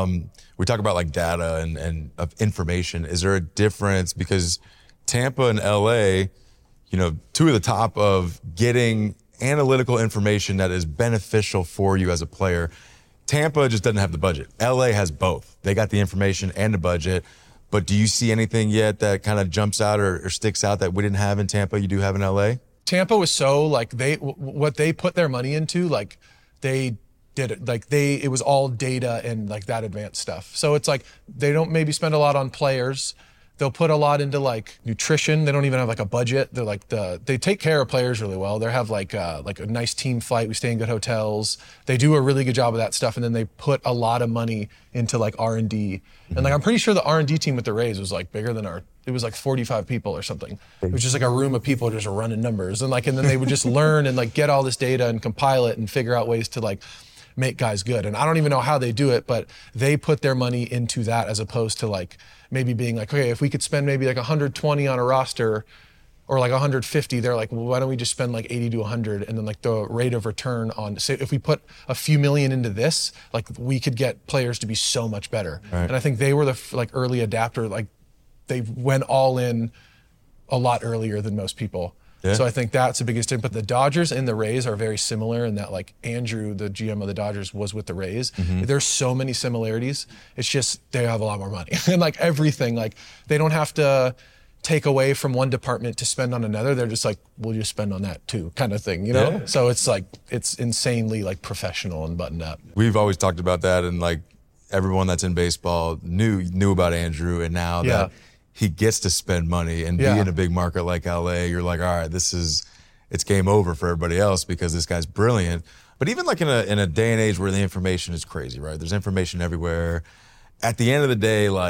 S2: We talk about like data and of information. Is there a difference? Because Tampa and LA, you know, 2 of the top of getting analytical information that is beneficial for you as a player. Tampa just doesn't have the budget. LA has both. They got the information and the budget. But do you see anything yet that kind of jumps out or sticks out that we didn't have in Tampa, you do have in LA?
S3: Tampa was so like what they put their money into, like they did it. Like it was all data and like that advanced stuff. So it's like they don't maybe spend a lot on players. They'll put a lot into like nutrition. They don't even have like a budget. They're like they take care of players really well. They have like a nice team flight. We stay in good hotels. They do a really good job of that stuff. And then they put a lot of money into like R&D. And like, I'm pretty sure the R&D team with the Rays was like bigger than it was like 45 people or something. It was just like a room of people just running numbers. And then they would just learn and like get all this data and compile it and figure out ways to like make guys good. And I don't even know how they do it, but they put their money into that as opposed to like maybe being like, okay, if we could spend maybe like 120 on a roster or like 150, they're like, well, why don't we just spend like 80 to 100? And then like the rate of return on, say if we put a few million into this, like we could get players to be so much better. Right. And I think they were the like early adapter, like they went all in a lot earlier than most people. Yeah. So I think that's the biggest thing. But the Dodgers and the Rays are very similar in that like Andrew, the GM of the Dodgers, was with the Rays. Mm-hmm. There's so many similarities. It's just they have a lot more money. And like everything, like they don't have to take away from one department to spend on another. They're just like, we'll just spend on that too, kind of thing, you know? Yeah. So it's like, it's insanely like professional and buttoned up.
S2: We've always talked about that, and like everyone that's in baseball knew about Andrew, and now that he gets to spend money and be in a big market like LA, you're like, all right, it's game over for everybody else because this guy's brilliant. But even like in a day and age where the information is crazy, right? There's information everywhere. At the end of the day, like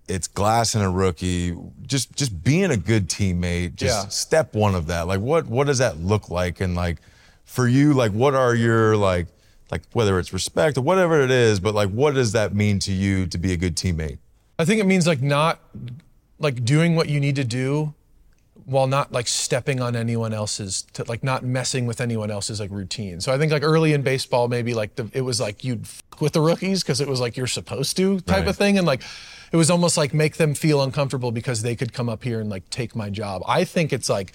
S2: it's Glass and a rookie. Just being a good teammate. Step one of that. Like what does that look like? And like for you, like what are your like whether it's respect or whatever it is, but like what does that mean to you to be a good teammate?
S3: I think it means like not like doing what you need to do while not like stepping on anyone else's, like not messing with anyone else's like routine. So I think like early in baseball, maybe like it was like you'd fuck with the rookies because it was like you're supposed to type of thing. And like, it was almost like make them feel uncomfortable because they could come up here and like take my job. I think it's like,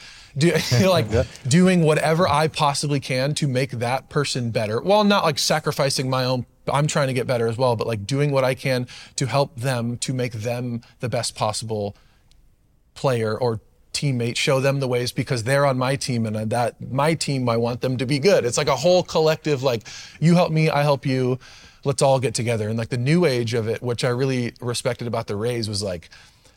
S3: doing whatever I possibly can to make that person better while not like sacrificing my own. I'm trying to get better as well, but like doing what I can to help them, to make them the best possible player or teammate, show them the ways because they're on my team and that my team, I want them to be good. It's like a whole collective, like you help me, I help you, let's all get together. And like the new age of it, which I really respected about the Rays was like,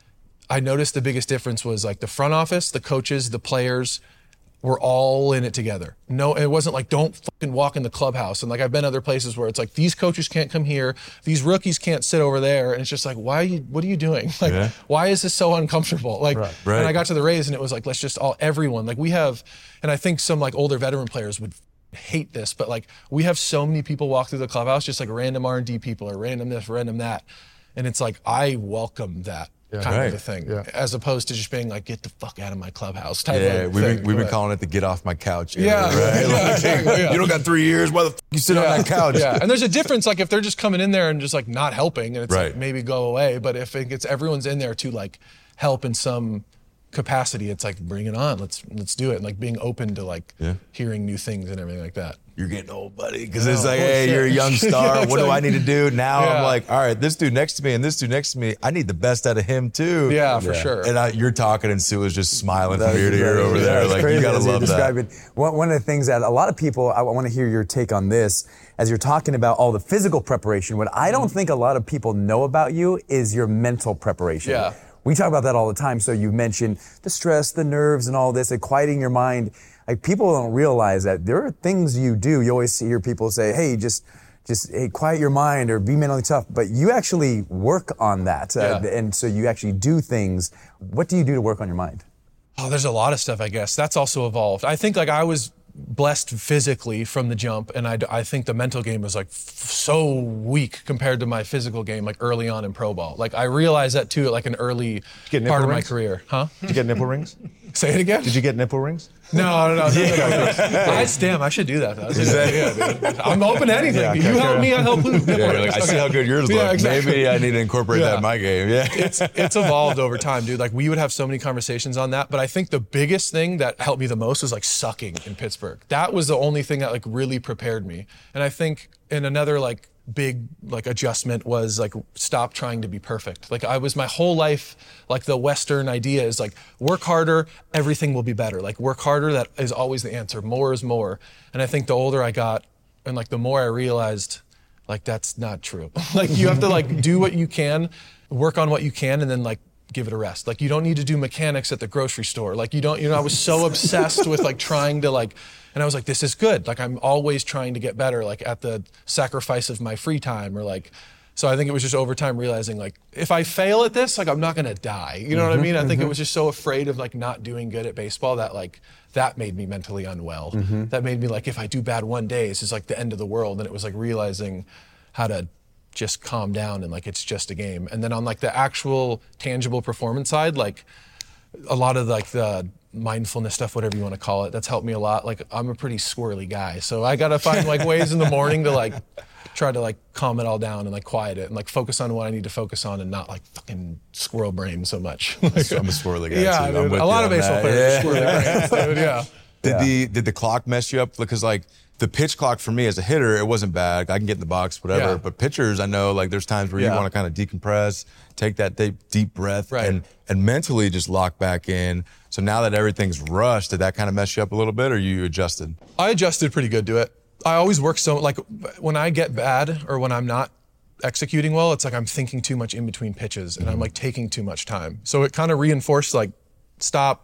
S3: I noticed the biggest difference was like the front office, the coaches, the players, we're all in it together. No, it wasn't like, don't fucking walk in the clubhouse. And like, I've been other places where it's like, these coaches can't come here. These rookies can't sit over there. And it's just like, what are you doing? Like, why is this so uncomfortable? Like, and I got to the Rays and it was like, let's just everyone, like we have, and I think some like older veteran players would hate this, but like we have so many people walk through the clubhouse, just like random R&D people or random this, random that. And it's like, I welcome that. Kind of a thing, as opposed to just being like, get the fuck out of my clubhouse type of thing.
S2: We've been calling it the get off my couch era, right? You don't got 3 years, why the fuck you sit on that couch?
S3: And there's a difference, like if they're just coming in there and just like not helping, and it's like maybe go away, but if it gets everyone's in there to like help in some capacity, it's like bring it on, let's do it, and like being open to like hearing new things and everything like that.
S2: You're getting old, buddy, because it's like, hey, you're a young star. What do I need to do now? I'm like, all right, this dude next to me and this dude next to me, I need the best out of him too.
S3: Yeah, for sure.
S2: And you're talking, and Sue is just smiling from ear to ear over there. Like, you gotta love that.
S1: One of the things that a lot of people, I want to hear your take on this, as you're talking about all the physical preparation. What I don't think a lot of people know about you is your mental preparation.
S3: Yeah.
S1: We talk about that all the time. So you mentioned the stress, the nerves, and all this, and quieting your mind. Like, people don't realize that there are things you do. You always hear people say, hey, just hey, quiet your mind or be mentally tough. But you actually work on that. And so you actually do things. What do you do to work on your mind?
S3: Oh, there's a lot of stuff, I guess. That's also evolved. I think like I was blessed physically from the jump, and I think the mental game was like so weak compared to my physical game, like early on in pro ball. Like I realized that too at like an early part of my career. Huh?
S4: Did you get nipple rings?
S3: Say it again?
S4: Did you get nipple rings?
S3: No. Damn, I should do that. Dude. I'm open to anything. You help me, I help you.
S2: I see how good yours look. Exactly. Maybe I need to incorporate that in my game.
S3: It's evolved over time, dude. Like we would have so many conversations on that, but I think the biggest thing that helped me the most was like sucking in Pittsburgh. That was the only thing that like really prepared me. And I think in another like big like adjustment was like stop trying to be perfect. Like I was my whole life, like the Western idea is like work harder, everything will be better. Like work harder, that is always the answer. More is more. And I think the older I got and like the more I realized like that's not true. Like you have to like do what you can, work on what you can, and then like give it a rest. Like you don't need to do mechanics at the grocery store. Like you don't, I was so obsessed with like trying to like, and I was like, this is good. Like I'm always trying to get better, like at the sacrifice of my free time or like, so I think it was just over time realizing like, if I fail at this, like I'm not gonna die. You know what I mean? I think it was just so afraid of like not doing good at baseball that like, that made me mentally unwell. That made me like, if I do bad one day, it's just like the end of the world. And it was like realizing how to just calm down and like, it's just a game. And then on like the actual tangible performance side, like a lot of like the mindfulness stuff, whatever you want to call it, that's helped me a lot. Like I'm a pretty squirrely guy, so I gotta find like ways in the morning to like try to like calm it all down and like quiet it and like focus on what I need to focus on and not like fucking squirrel brain so much.
S2: I'm a squirrely guy too.
S3: Dude, a lot of baseball players are squirrely brains, dude,
S2: Did the clock mess you up? Because like the pitch clock for me as a hitter, it wasn't bad. I can get in the box, whatever. But pitchers, I know like there's times where you want to kind of decompress, take that deep breath, and mentally just lock back in. So now that everything's rushed, did that kind of mess you up a little bit, or you adjusted?
S3: I adjusted pretty good to it. I always work so, like when I get bad or when I'm not executing well, it's like I'm thinking too much in between pitches and I'm like taking too much time. So it kind of reinforced like, stop,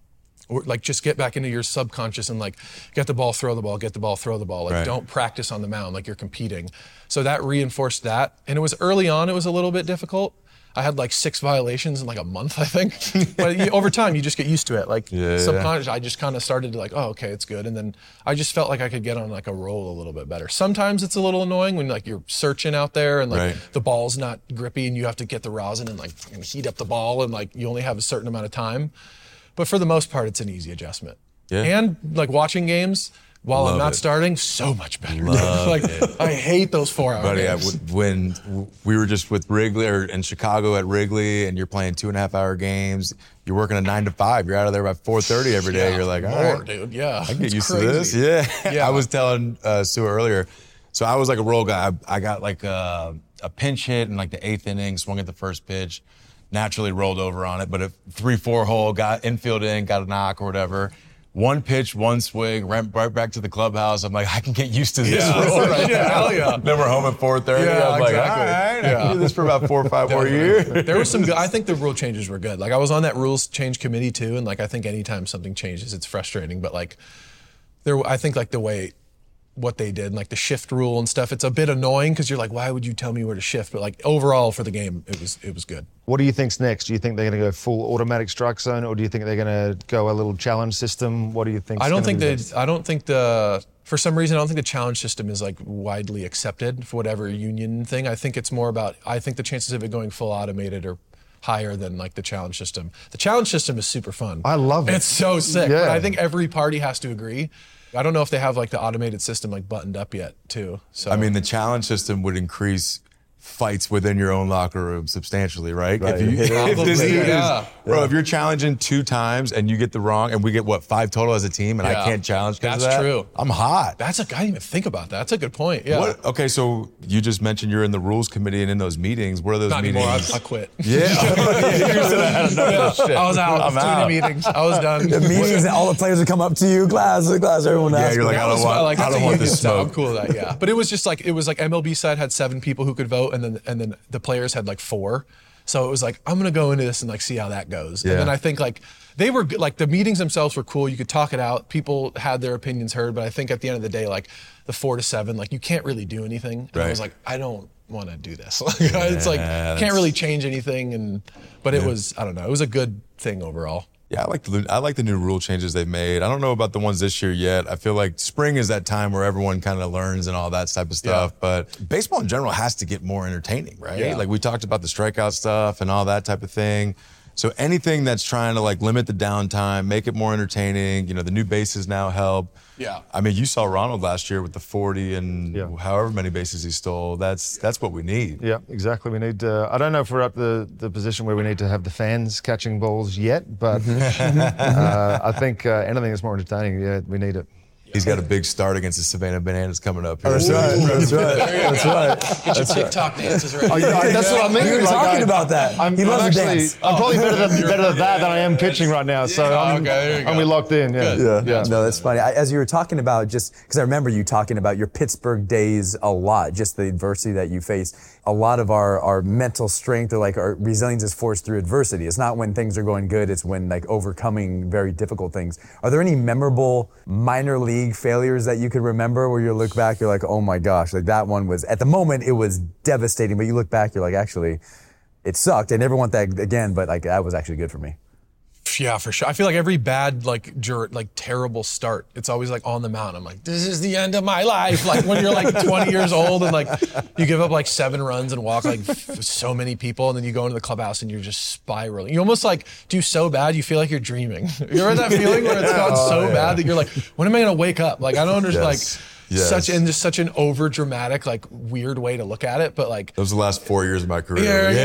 S3: or like just get back into your subconscious and like get the ball, throw the ball, get the ball, throw the ball. Like don't practice on the mound like you're competing. So that reinforced that. And it was early on, it was a little bit difficult. I had like 6 violations in like a month, I think. But over time, you just get used to it. Like subconsciously, I just kind of started to like, oh, okay, it's good. And then I just felt like I could get on like a roll a little bit better. Sometimes it's a little annoying when like you're searching out there and like the ball's not grippy and you have to get the rosin and like heat up the ball and like you only have a certain amount of time. But for the most part, it's an easy adjustment. Yeah. And like watching games, while I'm not starting, so much better. Like I hate those 4-hour games.
S2: When we were just with Wrigley or in Chicago at Wrigley, and you're playing 2.5-hour games, you're working a 9 to 5. You're out of there by 4:30 every day. You're like, all right,
S3: dude. Yeah,
S2: I can get used to this. Yeah. I was telling Sue earlier. So I was like a roll guy. I got like a pinch hit in like the 8th inning, swung at the first pitch, naturally rolled over on it, but a 3-4 hole, got infield in, got a knock or whatever. One pitch, one swing, right back to the clubhouse. I'm like, I can get used to this.
S3: Hell yeah.
S2: Then we're home at 4:30. I'm like, all right, I can do this for about 4 or 5 more years.
S3: There was some good, I think the rule changes were good. Like I was on that rules change committee too, and like I think anytime something changes, it's frustrating. But like I think like the way what they did, like the shift rule and stuff, it's a bit annoying because you're like, why would you tell me where to shift? But like overall for the game, it was good.
S4: What do you think's next? Do you think they're going to go full automatic strike zone, or do you think they're going to go a little challenge system? What do you think?
S3: For some reason, I don't think the challenge system is like widely accepted for whatever union thing. I think it's more about, I think the chances of it going full automated are higher than like the challenge system. The challenge system is super fun.
S4: I love it.
S3: It's so sick. Yeah. But I think every party has to agree. I don't know if they have like the automated system like buttoned up yet too. So
S2: I mean, the challenge system would increase fights within your own locker room substantially, right? If you're challenging 2 times and you get the wrong, and we get 5 total as a team, and I can't challenge because of that.
S3: That's true.
S2: I'm hot.
S3: I didn't even think about that. That's a good point. Yeah.
S2: Okay, so you just mentioned you're in the rules committee and in those meetings. What are those meetings?
S3: Not anymore. I quit.
S2: Yeah.
S3: I was out. Too many meetings. I was done.
S1: The meetings and all the players would come up to you, glass, everyone else.
S2: Yeah, you're like, I don't want this smoke.
S3: I'm cool with that. Yeah. But it was just like MLB side had 7 people who could vote, and then the players had like 4. So it was like, I'm going to go into this and like see how that goes. Yeah. And then I think like they were like, the meetings themselves were cool. You could talk it out. People had their opinions heard. But I think at the end of the day, like the 4 to 7, like you can't really do anything. And I was like, I don't want to do this. It's like, can't really change anything. But it was, I don't know, it was a good thing overall.
S2: Yeah, I like the new rule changes they've made. I don't know about the ones this year yet. I feel like spring is that time where everyone kind of learns and all that type of stuff. Yeah. But baseball in general has to get more entertaining, right? Yeah. Like we talked about the strikeout stuff and all that type of thing. So anything that's trying to like limit the downtime, make it more entertaining, the new bases now help.
S3: Yeah.
S2: I mean, you saw Ronald last year with the 40 and however many bases he stole. That's what we need.
S4: Yeah, exactly. We need, I don't know if we're at the position where we need to have the fans catching balls yet, but I think anything that's more entertaining, we need it.
S2: He's got a big start against the Savannah Bananas coming up here.
S1: That's right. That's right.
S3: Get your TikTok dances ready.
S4: That's what I mean.
S1: We were talking about that. He loves to dance.
S4: I'm probably better at that than I am pitching right now. So I'm locked in. Yeah.
S1: No, that's funny. As you were talking about, just because I remember you talking about your Pittsburgh days a lot, just the adversity that you faced. A lot of our mental strength or like our resilience is forced through adversity. It's not when things are going good. It's when like overcoming very difficult things. Are there any memorable minor league failures that you could remember where you look back, you're like, oh my gosh, like that one was, at the moment it was devastating, but you look back, you're like, actually, it sucked. I never want that again, but like that was actually good for me.
S3: Yeah, for sure. I feel like every bad, like terrible start, it's always like on the mound. I'm like, this is the end of my life. Like when you're like 20 years old and like you give up like 7 runs and walk like so many people, and then you go into the clubhouse and you're just spiraling. You almost like do so bad you feel like you're dreaming. You ever that feeling where it's gone so bad that you're like, when am I gonna wake up? Like I don't understand. Such an over dramatic, like weird way to look at it, but like
S2: those are the last 4 years of my career.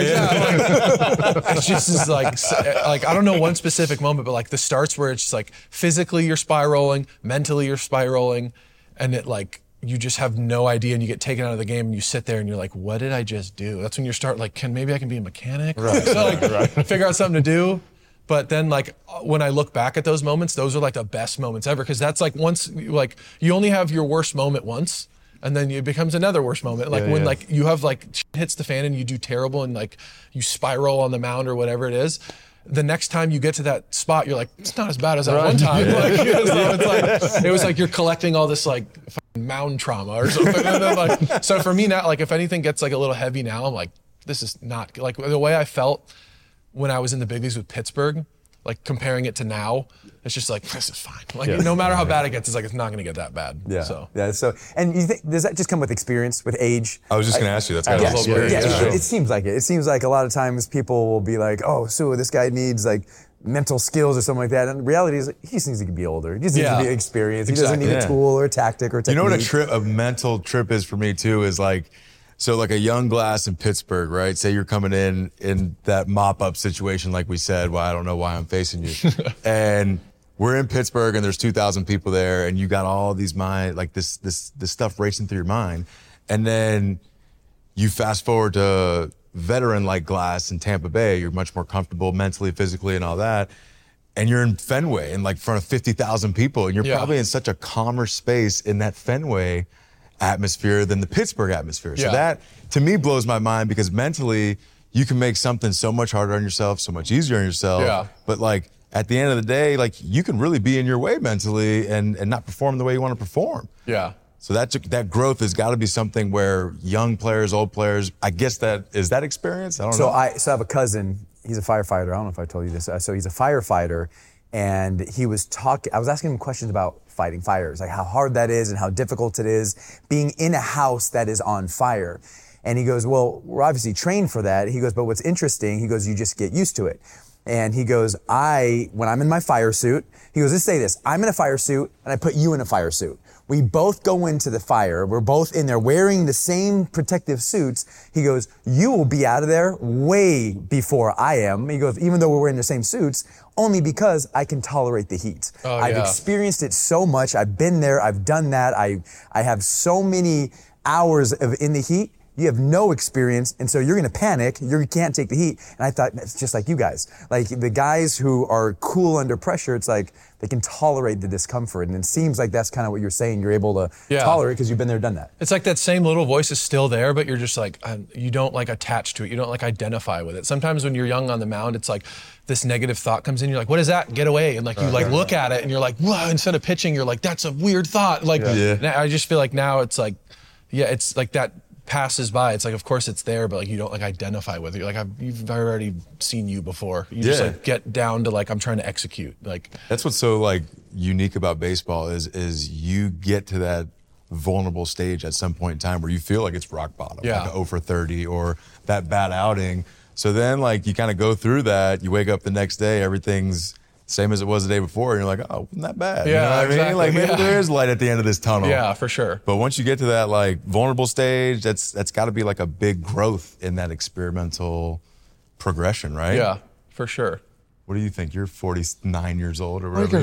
S3: It's just like I don't know one specific moment, but like the starts where it's just like physically you're spiraling, mentally you're spiraling, and it like you just have no idea, and you get taken out of the game, and you sit there and you're like, what did I just do? That's when you start like, maybe I can be a mechanic, right? So like figure out something to do. But then like when I look back at those moments, those are like the best moments ever, because that's like once like you only have your worst moment once, and then it becomes another worst moment. Like when like you have like shit hits the fan and you do terrible and like you spiral on the mound or whatever it is. The next time you get to that spot, you're like, it's not as bad as that one time. Like, it's like it was like you're collecting all this like fucking mound trauma or something. And then, like, so for me now, like if anything gets like a little heavy now, I'm like, this is not, like the way I felt when I was in the big leagues with Pittsburgh, like comparing it to now, it's just like, this is fine. Like no matter how bad it gets, it's like, it's not going to get that bad.
S1: Yeah.
S3: So,
S1: and you think, does that just come with experience, with age?
S2: I was just going to ask you, that's kind of experience.
S1: Yeah, it seems like it. It seems like a lot of times people will be like, oh, so this guy needs like mental skills or something like that. And the reality is, he just needs to be older. He just needs to be experienced. He doesn't need a tool or a tactic or technique.
S2: You know what a mental trip is for me too, is like, so like a young Glass in Pittsburgh, right? Say you're coming in that mop-up situation, like we said. Well, I don't know why I'm facing you. And we're in Pittsburgh, and there's 2,000 people there, and you got all these this stuff racing through your mind. And then you fast forward to veteran like Glass in Tampa Bay. You're much more comfortable mentally, physically, and all that. And you're in Fenway in like front of 50,000 people, and you're probably in such a calmer space in that Fenway atmosphere than the Pittsburgh atmosphere. So that, to me, blows my mind, because mentally, you can make something so much harder on yourself, so much easier on yourself. Yeah. But like, at the end of the day, like, you can really be in your way mentally and not perform the way you want to perform.
S3: Yeah.
S2: So that growth has got to be something where young players, old players, I guess is that experience? I don't know.
S1: I have a cousin, he's a firefighter. I don't know if I told you this. So he's a firefighter, and I was asking him questions about fighting fires, like how hard that is and how difficult it is being in a house that is on fire. And he goes, well, we're obviously trained for that. He goes, but what's interesting, he goes, you just get used to it. And he goes, when I'm in my fire suit, he goes, let's say this, I'm in a fire suit and I put you in a fire suit. We both go into the fire. We're both in there wearing the same protective suits. He goes, you will be out of there way before I am. He goes, even though we're wearing the same suits, only because I can tolerate the heat. I've experienced it so much. I've been there. I've done that. I have so many hours in the heat. You have no experience, and so you're going to panic. You can't take the heat. And I thought, it's just like you guys. Like, the guys who are cool under pressure, it's like they can tolerate the discomfort. And it seems like that's kind of what you're saying. You're able to tolerate because you've been there, done that.
S3: It's like that same little voice is still there, but you're just like, you don't like attach to it. You don't like identify with it. Sometimes when you're young on the mound, it's like this negative thought comes in. You're like, what is that? Get away. And like, you like look at it and you're like, whoa, instead of pitching, you're like, that's a weird thought. Like, I just feel like now it's like, it's like that passes by. It's like, of course it's there, but like you don't like identify with it. You're like, I've already seen you before. You just like get down to like, I'm trying to execute. Like,
S2: that's what's so like unique about baseball is you get to that vulnerable stage at some point in time where you feel like it's rock bottom, like a 0 for 30 or that bad outing. So then like you kind of go through that, you wake up the next day, everything's same as it was the day before, and you're like, oh, wasn't that bad?
S3: Yeah,
S2: you know what
S3: exactly.
S2: I mean? Like, maybe there is light at the end of this tunnel.
S3: Yeah, for sure.
S2: But once you get to that like vulnerable stage, that's got to be like a big growth in that experimental progression, right?
S3: Yeah, for sure.
S2: What do you think? You're 49 years old or whatever.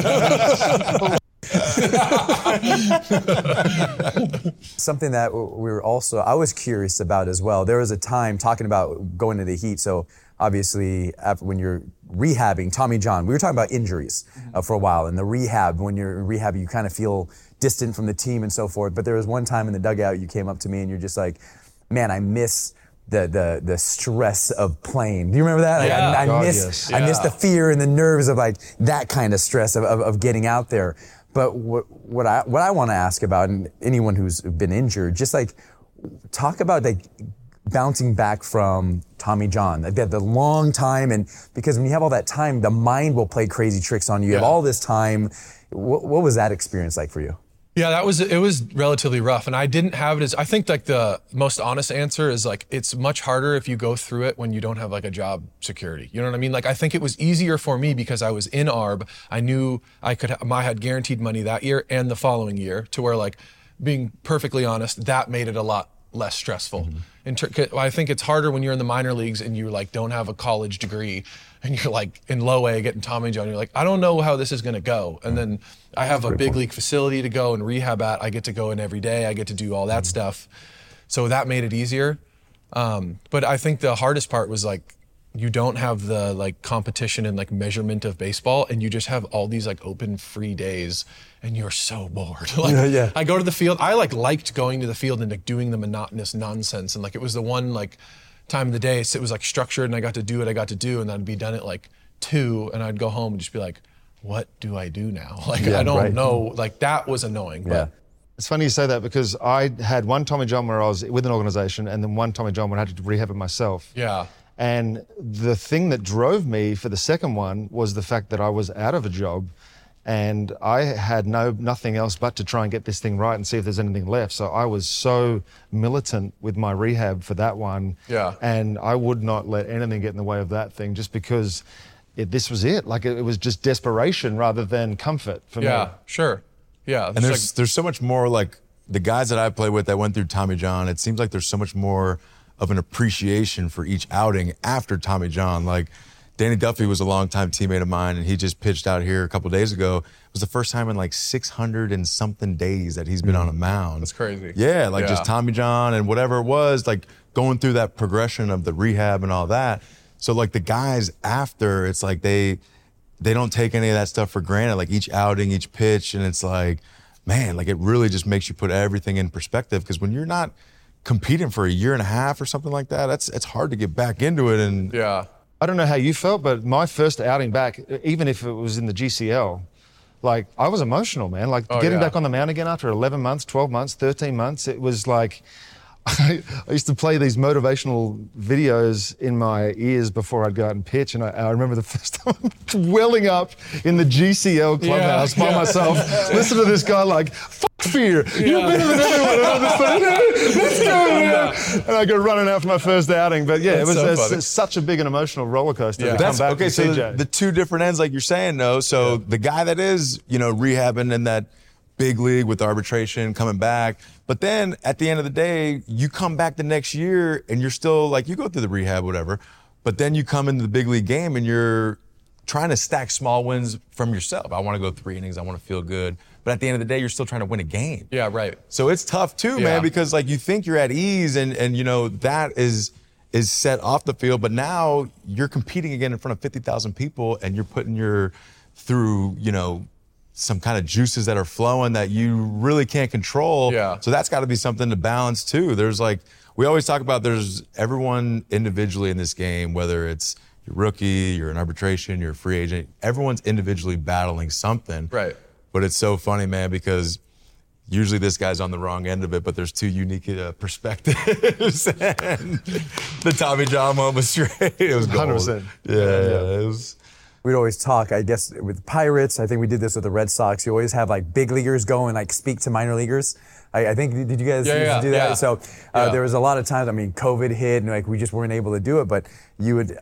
S1: Something that I was curious about as well. There was a time talking about going to the heat. So obviously, when you're rehabbing, Tommy John, we were talking about injuries for a while, and the rehab, when you're in rehab, you kind of feel distant from the team and so forth. But there was one time in the dugout, you came up to me and you're just like, man, I miss the stress of playing. Do you remember that? Like, I miss the fear and the nerves of like that kind of stress of getting out there. But what I want to ask about, and anyone who's been injured, just like talk about like bouncing back from Tommy John, the long time, and because when you have all that time, the mind will play crazy tricks on you. You have all this time. What was that experience like for you?
S3: Yeah, it was relatively rough, and I didn't have it as, I think like the most honest answer is like, it's much harder if you go through it when you don't have like a job security. You know what I mean? Like, I think it was easier for me because I was in ARB. I knew I had guaranteed money that year and the following year, to where like, being perfectly honest, that made it a lot less stressful. I think it's harder when you're in the minor leagues and you like don't have a college degree and you're like in low A getting Tommy John. You're like, I don't know how this is going to go. And then I have a big league facility to go and rehab at. I get to go in every day. I get to do all that stuff. So that made it easier. But I think the hardest part was like, you don't have the like competition and like measurement of baseball, and you just have all these like open free days, and you're so bored. Like, I go to the field. I liked going to the field and like doing the monotonous nonsense, and like it was the one like time of the day. So it was like structured, and I got to do what I got to do, and I'd be done at like 2, and I'd go home and just be like, what do I do now? Like I don't know. Like that was annoying. But
S4: It's funny you say that because I had one Tommy John where I was with an organization and then one Tommy John where I had to rehab it myself.
S3: Yeah.
S4: And the thing that drove me for the second one was the fact that I was out of a job and I had nothing else but to try and get this thing right and see if there's anything left. So I was so militant with my rehab for that one.
S3: Yeah.
S4: And I would not let anything get in the way of that thing just because this was it. Like it was just desperation rather than comfort for me.
S3: Yeah, sure. Yeah.
S2: And there's so much more, like the guys that I play with that went through Tommy John, it seems like there's so much more of an appreciation for each outing after Tommy John. Like Danny Duffy was a longtime teammate of mine and he just pitched out here a couple days ago. It was the first time in like 600 and something days that he's been on a mound.
S3: That's crazy.
S2: Yeah, like just Tommy John and whatever it was, like going through that progression of the rehab and all that. So like the guys after, it's like they don't take any of that stuff for granted, like each outing, each pitch, and it's like, man, like it really just makes you put everything in perspective because when you're not competing for a year and a half or something like that, it's hard to get back into it. And
S3: yeah.
S4: I don't know how you felt, but my first outing back, even if it was in the GCL, like I was emotional, man. Like getting back on the mound again after 11 months, 12 months, 13 months, it was like, I used to play these motivational videos in my ears before I'd go out and pitch, and I remember the first time welling up in the GCL clubhouse by myself, listen to this guy like, fuck fear, you're better than everyone, and I'm just like, let's go, man. And I go running out for my first outing, but yeah, it was such a big and emotional roller coaster to come back to
S2: so
S4: CJ.
S2: The two different ends, like you're saying, though, so the guy that is, rehabbing in that big league with arbitration, coming back. But then at the end of the day, you come back the next year and you're still like, you go through the rehab, whatever, but then you come into the big league game and you're trying to stack small wins from yourself. I want to go 3 innings. I want to feel good. But at the end of the day, you're still trying to win a game.
S3: Yeah, right.
S2: So it's tough too, man, because like you think you're at ease and that is set off the field, but now you're competing again in front of 50,000 people and you're putting through some kind of juices that are flowing that you really can't control.
S3: Yeah.
S2: So that's got to be something to balance too. There's we always talk about there's everyone individually in this game, whether it's your rookie, you're an arbitration, you're a free agent, everyone's individually battling something.
S3: Right.
S2: But it's so funny, man, because usually this guy's on the wrong end of it, but there's two unique perspectives. And the Tommy John one was straight. It was gold.
S4: 100%.
S2: Yeah, it was.
S1: We'd always talk, I guess, with Pirates. I think we did this with the Red Sox. You always have like big leaguers go and like speak to minor leaguers. I think, did you guys used to do that?
S3: Yeah.
S1: So there was a lot of times, COVID hit and like we just weren't able to do it. But you would,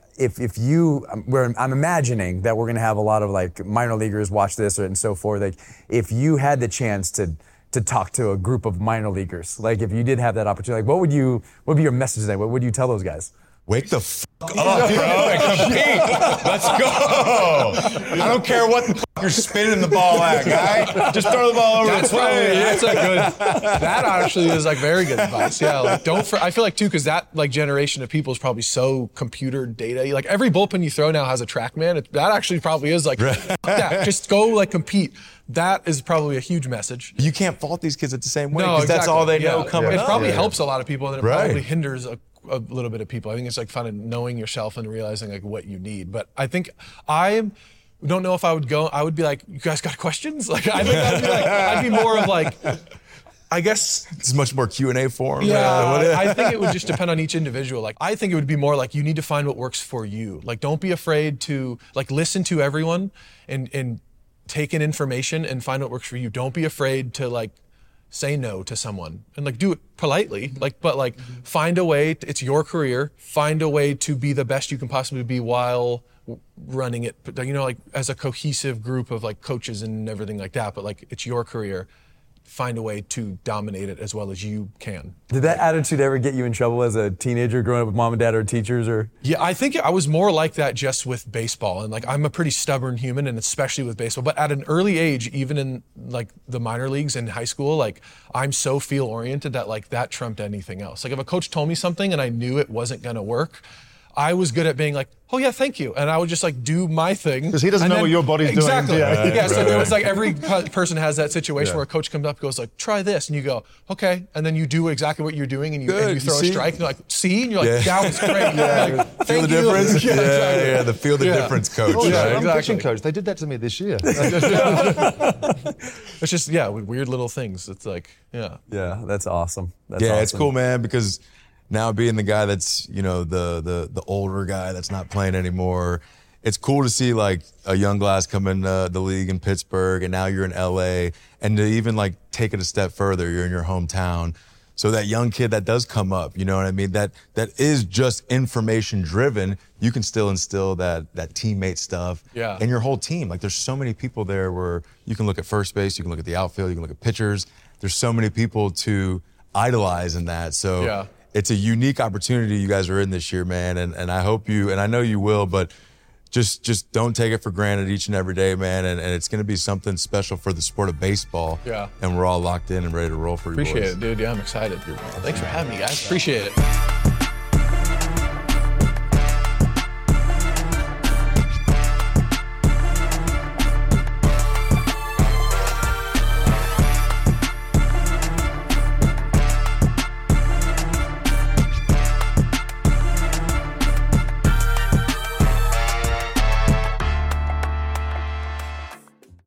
S1: I'm imagining that we're going to have a lot of like minor leaguers watch this and so forth. Like if you had the chance to talk to a group of minor leaguers, like if you did have that opportunity, like what would be your message today? What would you tell those guys?
S2: Wake the fuck up, bro, and compete. Let's go. I don't care what the fuck you're spinning the ball at, guy. Just throw the ball over the plate.
S3: That's a good. That actually is like very good advice. Yeah, like I feel like too, because that like generation of people is probably so computer data. Like every bullpen you throw now has a TrackMan. That actually probably is like fuck that. Just go like compete. That is probably a huge message.
S2: You can't fault these kids at the same way because that's all they know coming up.
S3: It probably helps a lot of people, and it probably hinders a little bit of people. I think it's like kind of knowing yourself and realizing like what you need. But I think I don't know if I would go. I would be like, you guys got questions? Like I think I'd be more of like, I guess
S2: it's much more Q&A form.
S3: Yeah, I think it would just depend on each individual. Like I think it would be more like you need to find what works for you. Like don't be afraid to like listen to everyone and take in information and find what works for you. Don't be afraid to like say no to someone and like do it politely, but find a way. It's your career. Find a way to be the best you can possibly be while running it. Like as a cohesive group of like coaches and everything like that. But like it's your career. Find a way to dominate it as well as you can.
S1: Did that attitude ever get you in trouble as a teenager growing up with mom and dad or teachers or?
S3: Yeah, I think I was more like that just with baseball. And like I'm a pretty stubborn human and especially with baseball. But at an early age, even in like the minor leagues and high school, like I'm so field oriented that like that trumped anything else. Like if a coach told me something and I knew it wasn't gonna work, I was good at being like, oh yeah, thank you. And I would just like do my thing.
S4: Because he doesn't know what your body's doing.
S3: Exactly.
S4: Yeah,
S3: So there was like every person has that situation where a coach comes up and goes like, try this. And you go, okay. And then you do exactly what you're doing and you throw a strike and you're like, see? And you're like, that was great. Like,
S2: feel the difference? Yeah, the feel the difference coach.
S4: Oh, yeah,
S2: right?
S4: I'm pitching coach. They did that to me this year.
S3: It's just, weird little things. It's like,
S1: Yeah, that's awesome. That's awesome.
S2: It's cool, man, because now being the guy that's, the older guy that's not playing anymore, it's cool to see like a young Glass come in the league in Pittsburgh, and now you're in LA, and to even like take it a step further, you're in your hometown. So that young kid that does come up, you know what I mean? That is just information driven. You can still instill that teammate stuff in your whole team. Like there's so many people there where you can look at first base, you can look at the outfield, you can look at pitchers. There's so many people to idolize in that. So it's a unique opportunity you guys are in this year, man. And I hope and I know you will, but just don't take it for granted each and every day, man. And it's going to be something special for the sport of baseball.
S3: Yeah.
S2: And we're all locked in and ready to roll for you boys.
S3: Appreciate it, dude. Yeah, I'm excited. Thanks for having me, guys. Appreciate it.